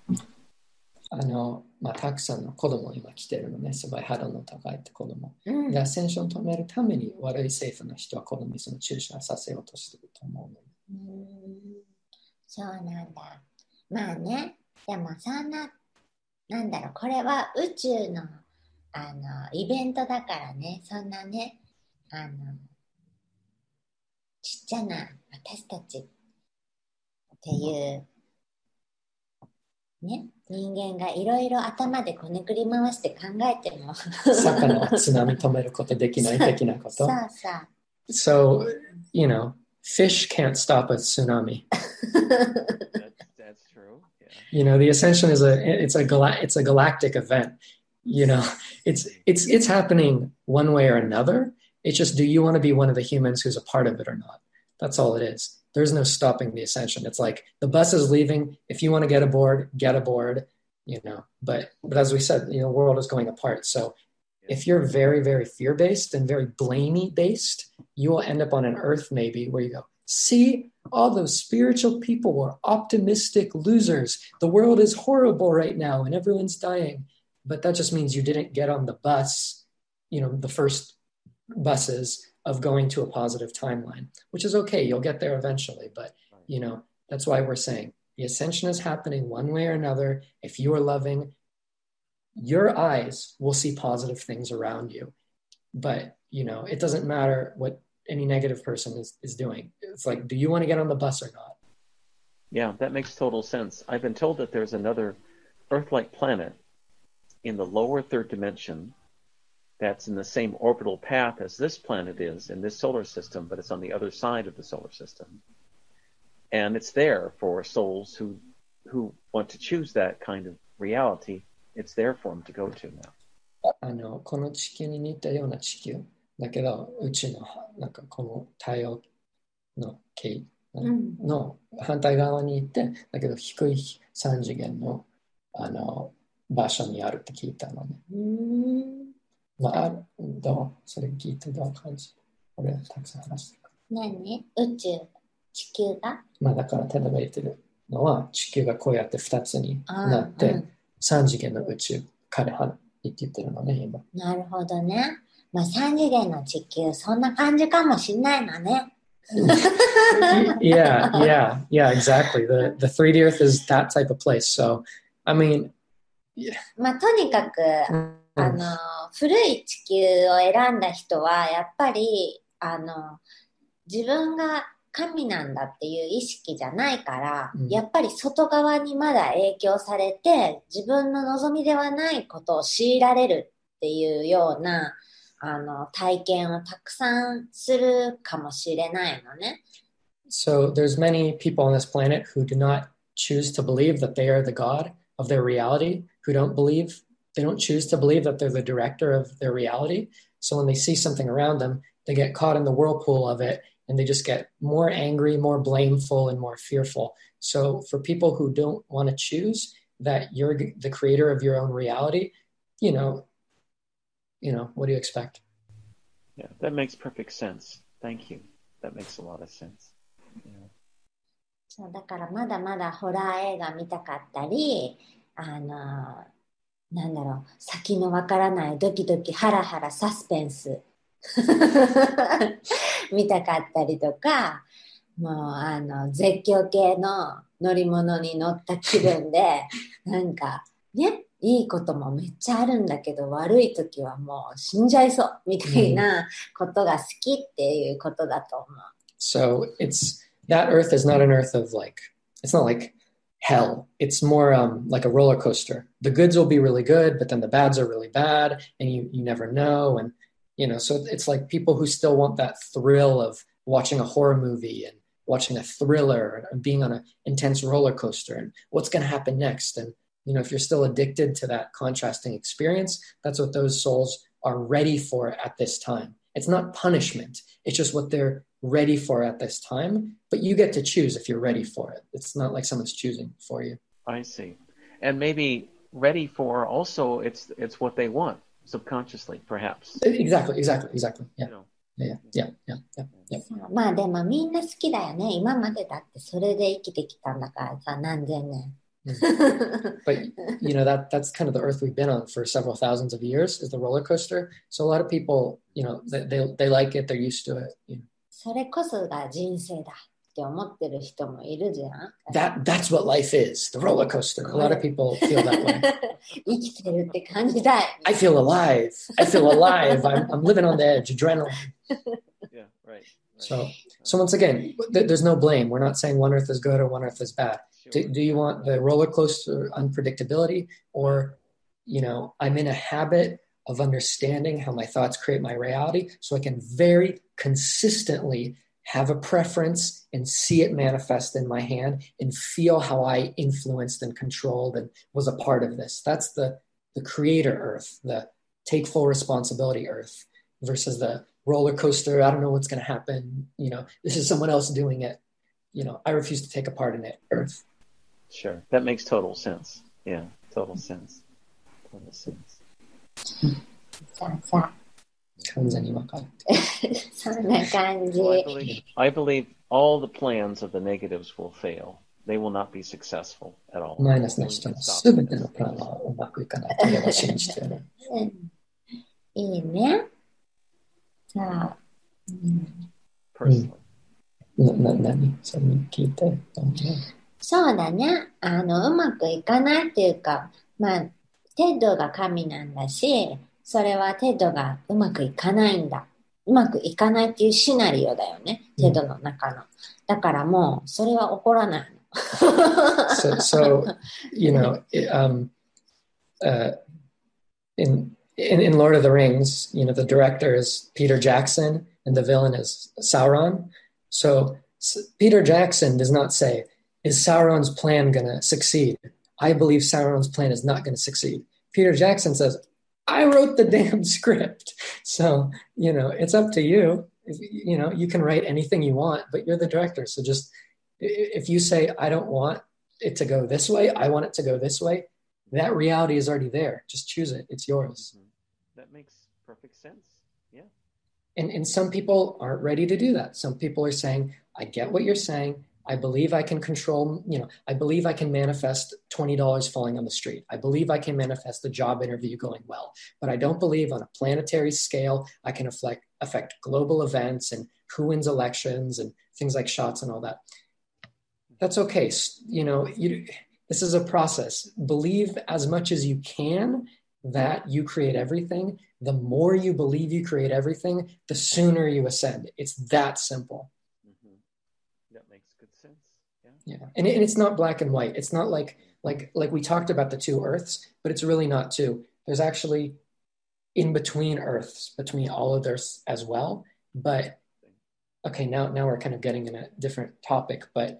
たくさんの子供今来てるのね、すごい肌の高い子供。で、アセンションを止めるために悪い政府の人は子供にその注射させようとしてると思うの。 そうなんだ。まあね、でもそんな、これは宇宙のイベントだからね、そんなね、ちっちゃな私たちっていうね、人間がいろいろ頭でこねくり回して考えても魚は津波止めることできない的なこと。 そうそう。 So, fish can't stop a tsunami. That's true. Yeah. The ascension is a galactic event. It's happening one way or another. It's just, do you want to be one of the humans who's a part of it or not? That's all it is. There's no stopping the ascension. It's like the bus is leaving. If you want to get aboard, but as we said, the world is going apart. So if you're very, very fear-based and very blamey-based, you will end up on an earth maybe where you go, see, all those spiritual people were optimistic losers. The world is horrible right now and everyone's dying. But that just means you didn't get on the bus, the first buses of going to a positive timeline, which is okay. You'll get there eventually. But, that's why we're saying the ascension is happening one way or another. If you are loving, your eyes will see positive things around you. But, it doesn't matter what any negative person is doing. It's like, do you want to get on the bus or not? Yeah, that makes total sense. I've been told that there's another Earth-like planet in the lower third dimension that's in the same orbital path as this planet is in this solar system, but it's on the other side of the solar system. And it's there for souls who want to choose that kind of reality. It's there for them to go to now. この地球に似たような地球だけど、宇宙のこの太陽の系の反対側に行って、だけど低い三次元の場所にあるって聞いたのね。どうそれ聞いてどう感じ？俺はたくさん話してる。 何？宇宙、地球が？ だからテドが言ってるのは、地球がこうやって2つになって、3次元の宇宙、彼は言ってるのね、今。 なるほどね。3次元の地球、そんな感じかもしんないのね。 yeah, exactly. The 3D Earth is that type of place. So, I mean, とにかく、古い地球を選んだ人は、やっぱり、自分が神なんだっていう意識じゃないから、やっぱり外側にまだ影響されて、自分の望みではないことを強いられるっていうような、体験をたくさんするかもしれないのね。 So there's many people on this planet who do not choose to believe that they are the God of their reality, who they don't choose to believe that they're the director of their reality. So when they see something around them, they get caught in the whirlpool of it and they just get more angry, more blameful, and more fearful. So for people who don't want to choose that you're the creator of your own reality, what do you expect? Yeah, that makes perfect sense. Thank you. That makes a lot of sense. Yeah. そうだからまだまだホラー映画見たかったり、先のわからないドキドキハラハラサスペンス見たかったりとか、もう絶叫系の乗り物に乗った気分で、いいこともめっちゃあるんだけど、悪い時はもう死んじゃいそうみたいなことが好きっていうことだと思う。 So that earth is not an earth of it's not like hell. It's more like a roller coaster. The goods will be really good, but then the bads are really bad, and you never know. And so it's like people who still want that thrill of watching a horror movie and watching a thriller and being on an intense roller coaster and what's going to happen next. And if you're still addicted to that contrasting experience, that's what those souls are ready for at this time. It's not punishment. It's just what they're ready for at this time. But you get to choose if you're ready for it. It's not like someone's choosing for you. I see. And maybe ready for also it's what they want subconsciously, perhaps. Exactly. Yeah. Yeah. でもみんな好きだよね。今までだってそれで生きてきたんだからさ、何千年。 But that's kind of the earth we've been on for several thousands of years is the roller coaster. So a lot of people, they like it, they're used to it. それこそが人生だって思ってる人もいるじゃん。 That's what life is, the roller coaster. A lot of people feel that way. 生きてるって感じだい。 I feel alive. I'm living on the edge, adrenaline. Yeah, right. So once again, there's no blame. We're not saying one earth is good or one earth is bad. Do you want the roller coaster unpredictability, or I'm in a habit of understanding how my thoughts create my reality, so I can very consistently have a preference and see it manifest in my hand and feel how I influenced and controlled and was a part of this. That's the creator earth, the take full responsibility earth, versus the roller coaster. I don't know what's going to happen. This is someone else doing it. I refuse to take a part in it, earth. Sure. That makes total sense. Yeah, total sense. Total sense. さ完全に分かる。 そんな感じ。 I believe all the plans of the negatives will fail. They will not be successful at all. マイナスな人のすべてのプランはうまくいかないと俺は信じてる。 いいね。さあ。 Personally. 何それ聞いて。 そうだね。うまくいかないっていうか、テッドが神なんだし、それはテッドがうまくいかないんだ。うまくいかないっていうシナリオだよね。テッドの中の。だからもう、それは起こらないの。 so in Lord of the Rings, the director is Peter Jackson and the villain is Sauron. So Peter Jackson does not say, is Sauron's plan going to succeed? I believe Sauron's plan is not going to succeed. Peter Jackson says, I wrote the damn script. So, it's up to you. You can write anything you want, but you're the director. So just, if you say, I don't want it to go this way, I want it to go this way, That reality is already there. Just choose it. It's yours. Mm-hmm. That makes perfect sense. Yeah. And some people aren't ready to do that. Some people are saying, I get what you're saying. I believe I can control, I believe I can manifest $20 falling on the street. I believe I can manifest a job interview going well. But I don't believe on a planetary scale I can affect global events and who wins elections and things like shots and all that. That's okay. This is a process. Believe as much as you can that you create everything. The more you believe you create everything, the sooner you ascend. It's that simple. Mm-hmm. That makes good sense. Yeah. And it's not black and white. It's not like we talked about the two earths, but it's really not two. There's actually in between earths, between all of theirs as well. But okay, now we're kind of getting in a different topic, but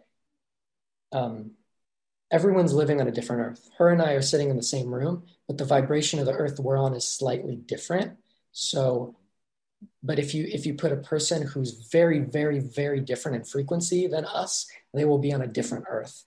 everyone's living on a different earth. Her and I are sitting in the same room, but the vibration of the earth we're on is slightly different. So, but if you put a person who's very, very, very different in frequency than us, they will be on a different earth.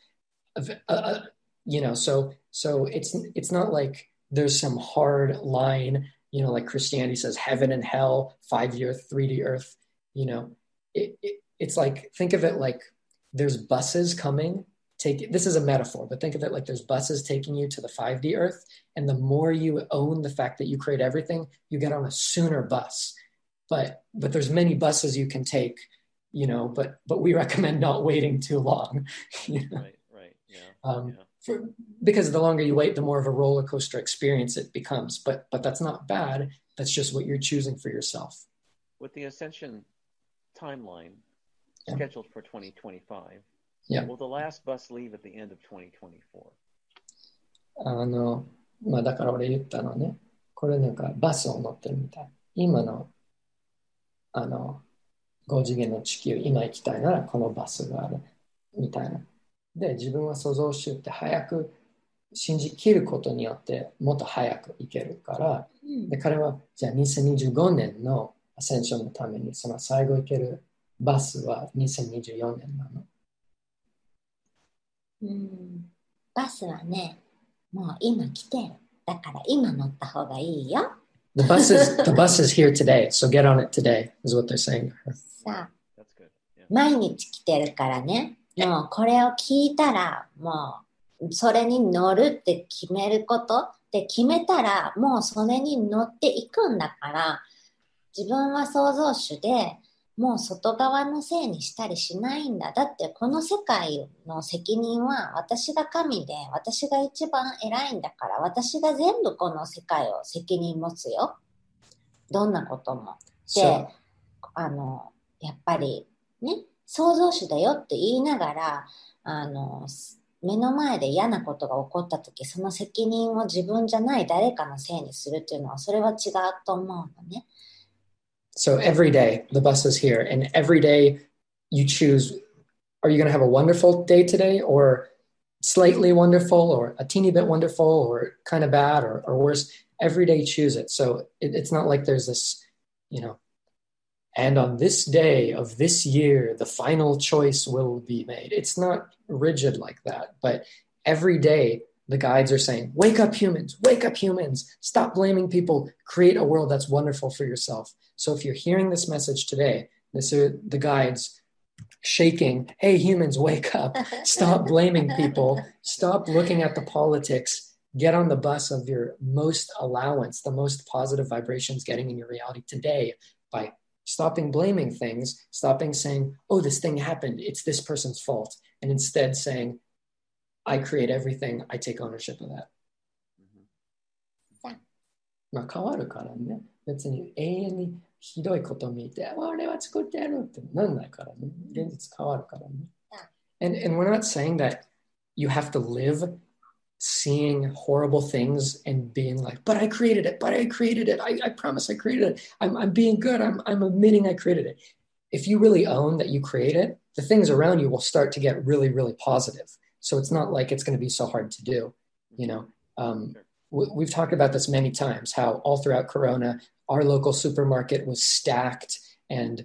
So it's not like there's some hard line, like Christianity says, heaven and hell, 5-year, 3D earth. It's like, think of it like there's buses coming. This is a metaphor, but think of it like there's buses taking you to the 5D earth. And the more you own the fact that you create everything, you get on a sooner bus. But there's many buses you can take, but we recommend not waiting too long. Right. Yeah. Because the longer you wait, the more of a roller coaster experience it becomes. But that's not bad. That's just what you're choosing for yourself. With the ascension timeline scheduled for 2025, will the last bus leave at the end of 2024? だから俺言ったのね。これなんかバスを乗ってるみたい。今の5次元の地球、今行きたいならこのバスがあるみたいな。で、自分は創造主って早く信じきることによってもっと早く行けるから、で彼はじゃあ2025年のアセンションのためにその最後行けるバスは2024年なの。 バスはね、もう今来てる。だから今乗った方がいいよ。 The bus is here today, so get on it today, is what they're saying to her. さあ、毎日来てるからね、もうこれを聞いたら、もうそれに乗るって決めることで決めたら、もうそれに乗っていくんだから、自分は創造主で、もう外側のせいにしたりしないんだ。だってこの世界の責任は私が神で、私が一番偉いんだから、私が全部この世界を責任持つよ。どんなことも。で、やっぱりね、創造主だよって言いながら、目の前で嫌なことが起こったとき、その責任を自分じゃない誰かのせいにするっていうのは、それは違うと思うのね。 So every day the bus is here, and every day you choose, are you going to have a wonderful day today, or slightly wonderful, or a teeny bit wonderful, or kind of bad, or worse? Every day choose it. So it's not like there's this, and on this day of this year, the final choice will be made. It's not rigid like that, but every day the guides are saying, wake up humans, stop blaming people, create a world that's wonderful for yourself. So if you're hearing this message today, this are the guides shaking, hey humans, wake up, stop blaming people, stop looking at the politics, get on the bus of your most allowance, the most positive vibrations getting in your reality today by stopping blaming things, stopping saying, oh, this thing happened, it's this person's fault, and instead saying, I create everything, I take ownership of that. まあ変わるからね。別に永遠にひどいことを見て、俺は作ってやるってなんないからね。現実変わるからね。And we're not saying that you have to live seeing horrible things and being like, but I created it, I promise I created it. I'm being good, I'm admitting I created it. If you really own that you create it, the things around you will start to get really, really positive. So it's not like it's going to be so hard to do, We've talked about this many times, how all throughout Corona, our local supermarket was stacked, and,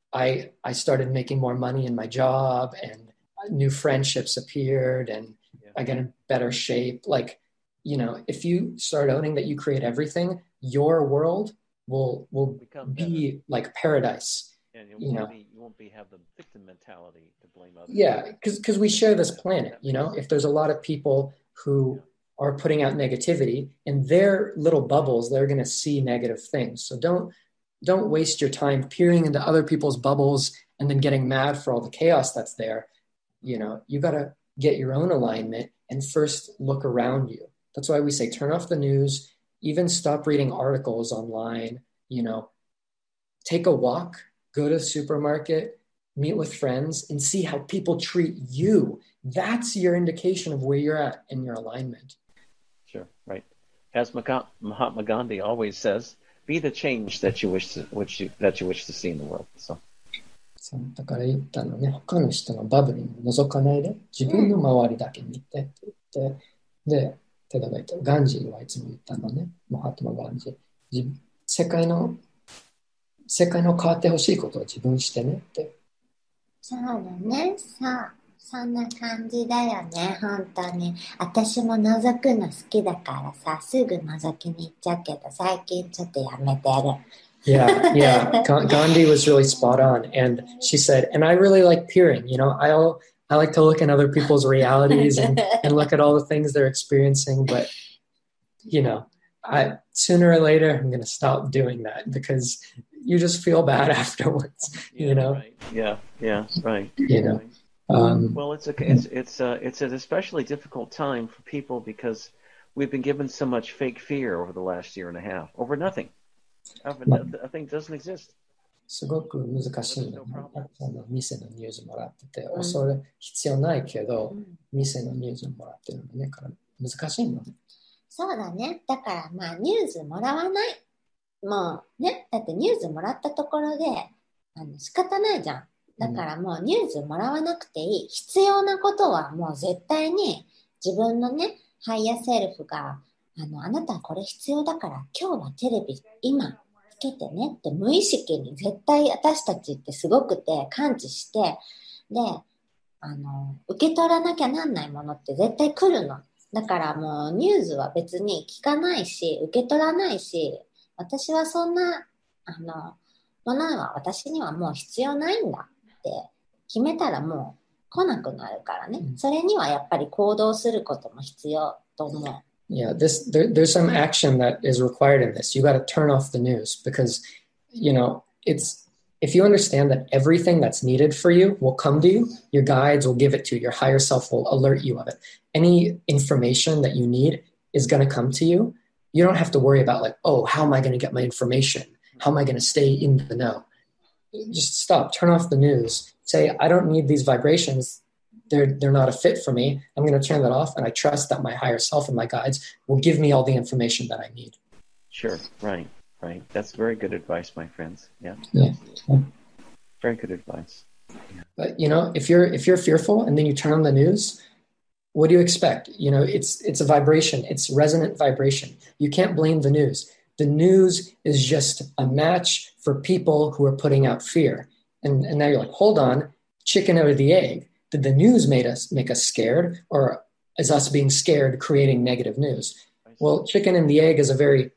I started making more money in my job, and new friendships appeared, and I get in better shape. Like, if you start owning that you create everything, your world will be like paradise. And you won't have the victim mentality to blame others. Yeah, because we share this planet. If there's a lot of people who are putting out negativity in their little bubbles, they're going to see negative things. So don't waste your time peering into other people's bubbles and then getting mad for all the chaos that's there. You got to get your own alignment and first look around you. That's why we say turn off the news, even stop reading articles online, take a walk, go to the supermarket, meet with friends, and see how people treat you. That's your indication of where you're at in your alignment. Sure, right. As Mahatma Gandhi always says, be the change that you wish to see in the world. So. だから言ったのね、他の人のバブルに覗かないで、自分の周りだけ見てって言って、で、テダが言った、ガンジーはいつも言ったのね、マハトマガンジー。世界の変わってほしいことを自分してねって。 そうだね、そんな感じだよね、本当に。私も覗くの好きだからさ、すぐ覗きに行っちゃうけど、最近ちょっとやめてる。 Yeah. Gandhi was really spot on. And she said, and I really like peering, I like to look in other people's realities and look at all the things they're experiencing. But, sooner or later, I'm going to stop doing that because you just feel bad afterwards, Right. Yeah, right. Well, it's an especially difficult time for people because we've been given so much fake fear over the last year and a half over nothing. I think it doesn't exist. すごく難しいのね。店のニュースもらってて、それ必要ないけど、店のニュースもらってるのね、から難しいのね。 そうだね。だからニュースもらわない。もうね、だってニュースもらったところで仕方ないじゃん。だからもうニュースもらわなくていい。必要なことはもう絶対に自分のね、ハイヤーセルフがあなたはこれ必要だから今日はテレビ今つけてねって無意識に絶対私たちってすごくて感知してで受け取らなきゃなんないものって絶対来るの。だからもうニュースは別に聞かないし受け取らないし私はそんなものは私にはもう必要ないんだって決めたらもう来なくなるからね。それにはやっぱり行動することも必要と思う。 Yeah, there's some action that is required in this. You got to turn off the news because, if you understand that everything that's needed for you will come to you, your guides will give it to you, your higher self will alert you of it. Any information that you need is going to come to you. You don't have to worry about how am I going to get my information? How am I going to stay in the know? Just stop, turn off the news. Say, I don't need these vibrations. They're not a fit for me. I'm going to turn that off, and I trust that my higher self and my guides will give me all the information that I need. Sure, right. That's very good advice, my friends. Yeah. Very good advice. Yeah. But if you're fearful and then you turn on the news, what do you expect? It's a vibration. It's resonant vibration. You can't blame the news. The news is just a match for people who are putting out fear. And now you're like, hold on, chicken or the egg. Did the news make us scared, or is us being scared creating negative news? Well, chicken and the egg is a very,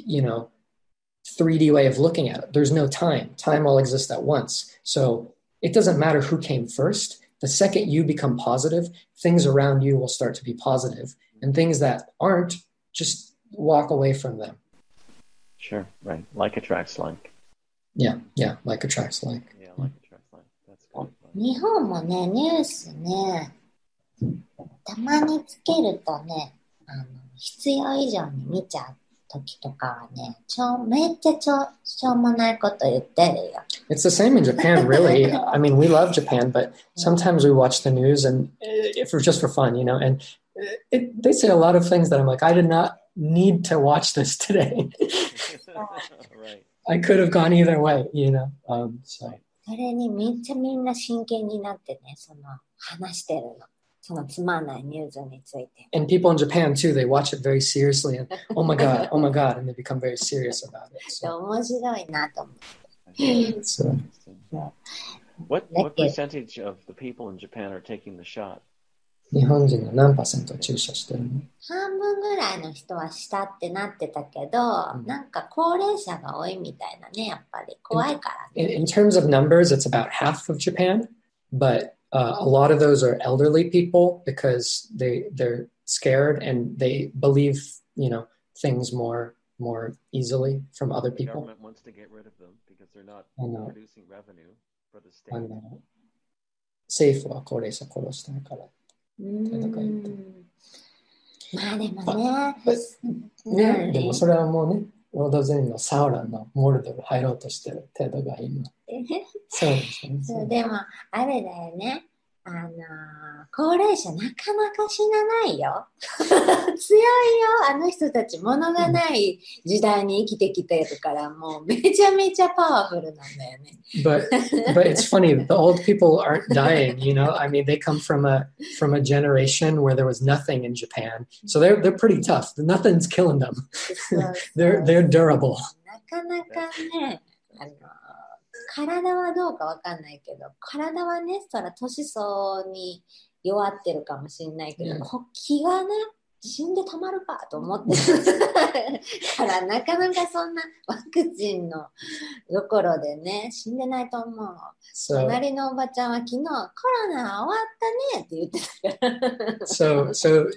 3D way of looking at it. There's no time. Time all exists at once. So it doesn't matter who came first. The second you become positive, things around you will start to be positive. And things that aren't, just walk away from them. Sure, right. Like attracts like. Yeah, like attracts like. Yeah, like attracts like. That's good. 日本もね、ニュースね、たまにつけるとね、必要以上に見ちゃう時とかはね、めっちゃしょうもないこと言ってるよ。 It's the same in Japan, really. I mean, we love Japan, but sometimes we watch the news and just for fun, and they say a lot of things that I'm like, I did not need to watch this today. Right. I could have gone either way, so. それにめっちゃみんな真剣になってね、話してるの。そのつまんないニュースについて。 And people in Japan too, they watch it very seriously and oh my god, and they become very serious about it. So. 面白いなと思って。 What percentage of the people in Japan are taking the shot? 日本人の何%注射してるの？ 半分ぐらいの人はしたってなってたけど、なんか高齢者が多いみたいなね、やっぱり怖いからね。 In terms of numbers, it's about half of Japan, but a lot of those are elderly people because they're scared and they believe, things more easily from other The people. government wants to get rid of them because they're not producing revenue for the state. 政府は高齢者殺したいから。 まあでもね。 ね、でもそれはもうね、ロードゼンのサウランのモルドル入ろうとしてる程度が今。そうですね。 そうでも、あれだよね。高齢者なかなか死なないよ。強いよ。あの人たち物がない時代に生きてきてるから、もうめちゃめちゃパワフルなんだよね。 But it's funny, the old people aren't dying, I mean, they come from a generation where there was nothing in Japan. So they're pretty tough. Nothing's killing them. They're durable. なかなかね、体はどうかわかんないけど、体はね、そら年相に弱ってるかもしれないけど、気がね、死んでたまるかと思ってるからなかなかそんなワクチンのどころでね、死んでないと思う。隣のおばちゃんは昨日コロナ終わったねって言ってたから。 So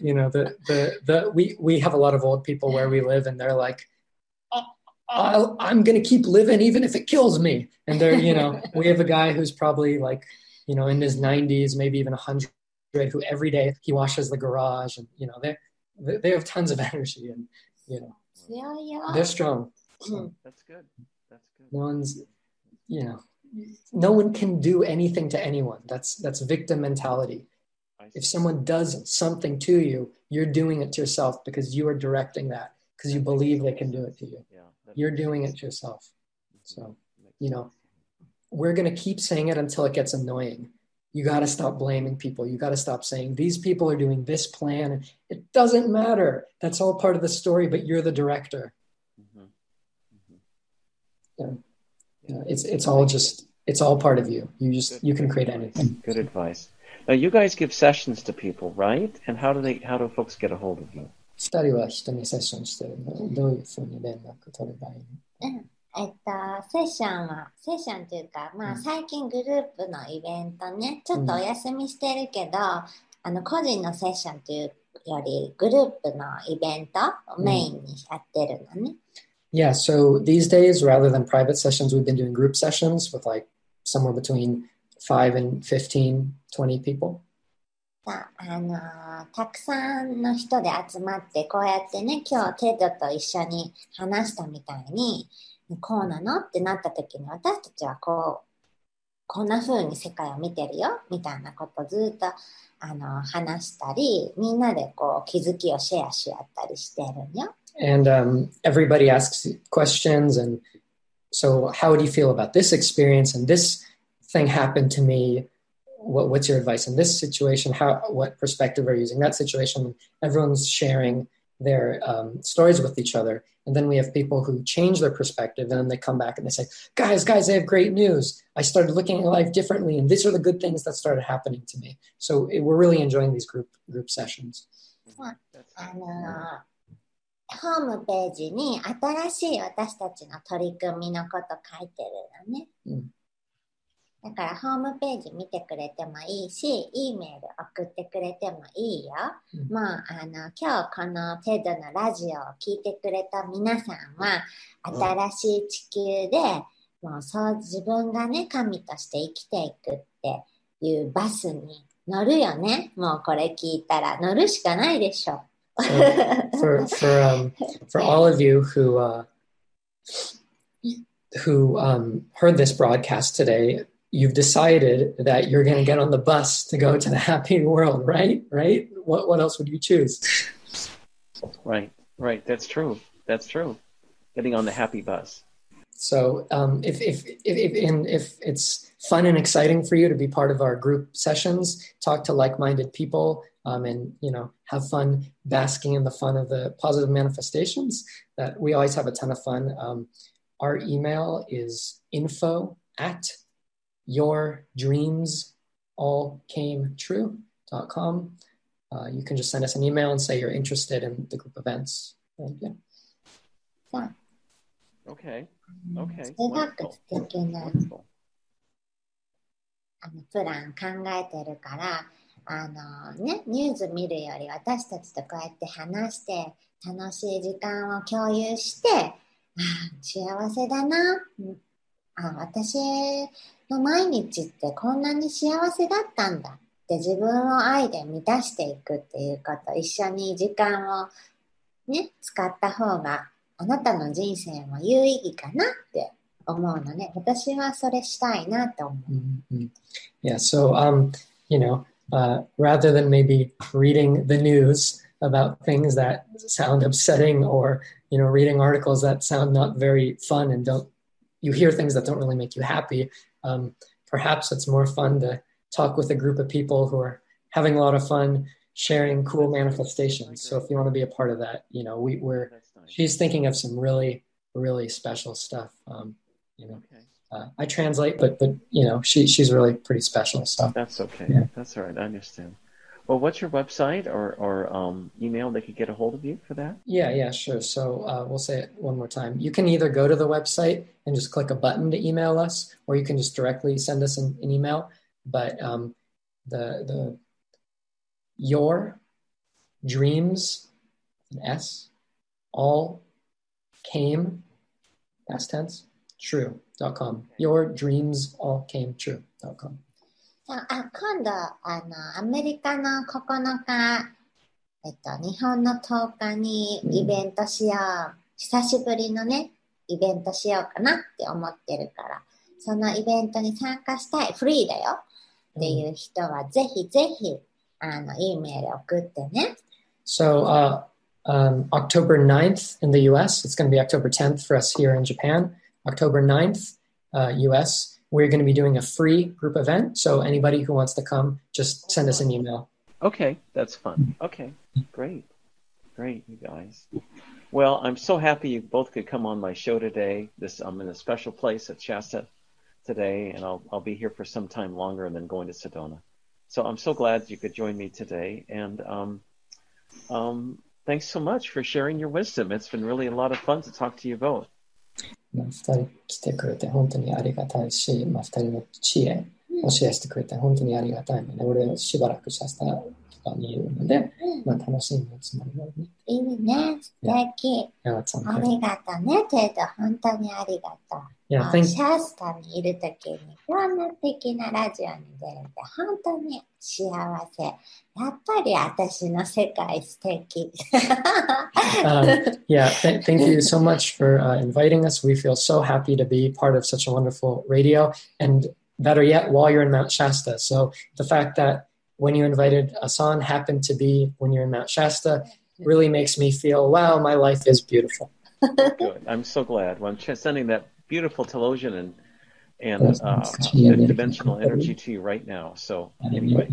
we have a lot of old people where we live and they're like, I'm going to keep living even if it kills me. And they're, we have a guy who's probably like, in his 90s, maybe even 100, who every day he washes the garage and, they have tons of energy and, they're strong. So That's good. no one's, no one can do anything to anyone. That's victim mentality. If someone does something to you, you're doing it to yourself because you are directing that because you believe they can do it to you. You're doing it yourself. So, we're going to keep saying it until it gets annoying. You got to stop blaming people. You got to stop saying these people are doing this plan. It doesn't matter. That's all part of the story, but you're the director. It's all part of you. You can create anything. Good advice. Now you guys give sessions to people, right? And how do folks get a hold of you? 2人は人にセッションしてるの？どういうふうに連絡取ればいいの？ セッションというか、最近グループのイベントね、ちょっとお休みしてるけど、個人のセッションというより、グループのイベントをメインにやってるのね。 Yeah, so these days, rather than private sessions, we've been doing group sessions with like somewhere between 5 and 15, 20 people. たくさんの人で集まって、こうやってね、今日テッドと一緒に話したみたいに、こうなのってなった時に私たちはこんな風に世界を見てるよみたいなことをずっと話したり、みんなで気づきをシェアし合ったりしてるよ。 And everybody asks questions, and so how do you feel about this experience? And this thing happened to me. What's your advice in this situation? What perspective are you using that situation? Everyone's sharing their stories with each other. And then we have people who change their perspective, and then they come back and they say, guys, I have great news. I started looking at life differently, and these are the good things that started happening to me. So we're really enjoying these group sessions. ホームページに新しい私たちの取り組みのこと書いてるのね。だからホームページ見てくれてもいいし、Eメール送ってくれてもいいよ。もう今日このテッドのラジオを聞いてくれた皆さんは、新しい地球で、もうそう自分がね、神として生きていくっていうバスに乗るよね。もうこれ聞いたら乗るしかないでしょ。 So for all of you who heard this broadcast today, you've decided that you're going to get on the bus to go to the happy world, right? Right? What else would you choose? Right. That's true. Getting on the happy bus. So if it's fun and exciting for you to be part of our group sessions, talk to like-minded people, and have fun basking in the fun of the positive manifestations, that we always have a ton of fun. Our email is info@yourdreamsallcametrue.com. you can just send us an email and say you're interested in the group events. And, yeah. さ Okay. あ、 Okay. すごく Wonderful. 素敵な Wonderful. プラン考えてるから、ニュース見るより私たちとこうやって話して、楽しい時間を共有して、幸せだな、私の毎日ってこんなに幸せだったんだって自分を愛で満たしていくっていうこと、一緒に時間をね、使った方があなたの人生も有意義かなって思うのね。私はそれしたいなと思う。 Mm-hmm. Yeah, so, rather than maybe reading the news about things that sound upsetting or, reading articles that sound not very fun and you hear things that don't really make you happy, perhaps it's more fun to talk with a group of people who are having a lot of fun, sharing cool manifestations. So if you want to be a part of that, she's thinking of some really, really special stuff. I translate, but she's really pretty special. So that's okay. Yeah. That's all right. I understand. Well, what's your website or email they could get a hold of you for that? Yeah, sure. So we'll say it one more time. You can either go to the website and just click a button to email us, or you can just directly send us an email. But the your dreams, an S, all came, past tense, true.com. Your dreams all came true.com. 今度、アメリカの9日、日本の10日にイベントしよう。久しぶりのね、イベントしようかなって思ってるから、そのイベントに参加したい、フリーだよっていう人は、ぜひぜひ、E メール送ってね。 So, October 9th in the US, it's going to be October 10th for us here in Japan. October 9th, US, we're going to be doing a free group event. So anybody who wants to come, just send us an email. Okay, that's fun. Okay, great, you guys. Well, I'm so happy you both could come on my show today. I'm in a special place at Shasta today, and I'll be here for some time longer and then going to Sedona. So I'm so glad you could join me today, and thanks so much for sharing your wisdom. It's been really a lot of fun to talk to you both. 2人来てくれて本当にありがたいし、2人の知恵教えてくれて本当にありがたいので、俺しばらくシャスタとかにいるので、楽しみのつもりなのね。 いいね、素敵。ありがとうね、テド。本当にありがとう。シャスタにいるときに、こんな素敵なラジオに出れて、本当に幸せ。やっぱり私の世界素敵。 Thank you so much for inviting us. We feel so happy to be part of such a wonderful radio, and better yet, while you're in Mount Shasta. So the fact that when you invited us on happened to be when you're in Mount Shasta really makes me feel, wow, my life is beautiful. Good. I'm so glad. Well, I'm sending that beautiful Telosian and dimensional energy to you right now. So anyway.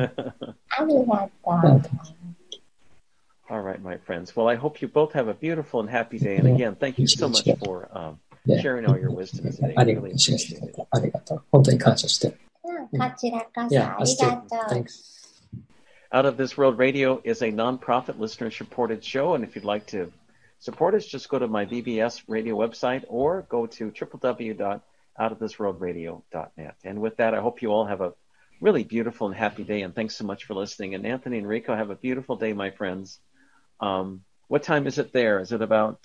All right, my friends. Well, I hope you both have a beautiful and happy day. And again, thank you so much for sharing all your wisdom today. I really appreciate it. ありがとう。本当に感謝して。 こちらこそありがとう。 Thanks. Out of This World Radio is a nonprofit listener-supported show, and if you'd like to support us, just go to my BBS radio website or go to www.outofthisworldradio.net. And with that, I hope you all have a really beautiful and happy day, and thanks so much for listening. And Anthony and Rico, have a beautiful day, my friends. What time is it there? Is it about,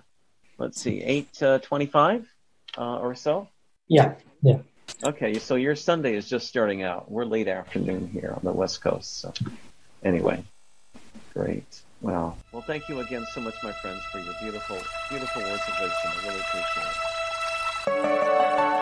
8:25 or so? Yeah. Okay, so your Sunday is just starting out. We're late afternoon here on the West Coast. So anyway, great. Wow. Well, thank you again so much, my friends, for your beautiful, beautiful words of wisdom. I really appreciate it.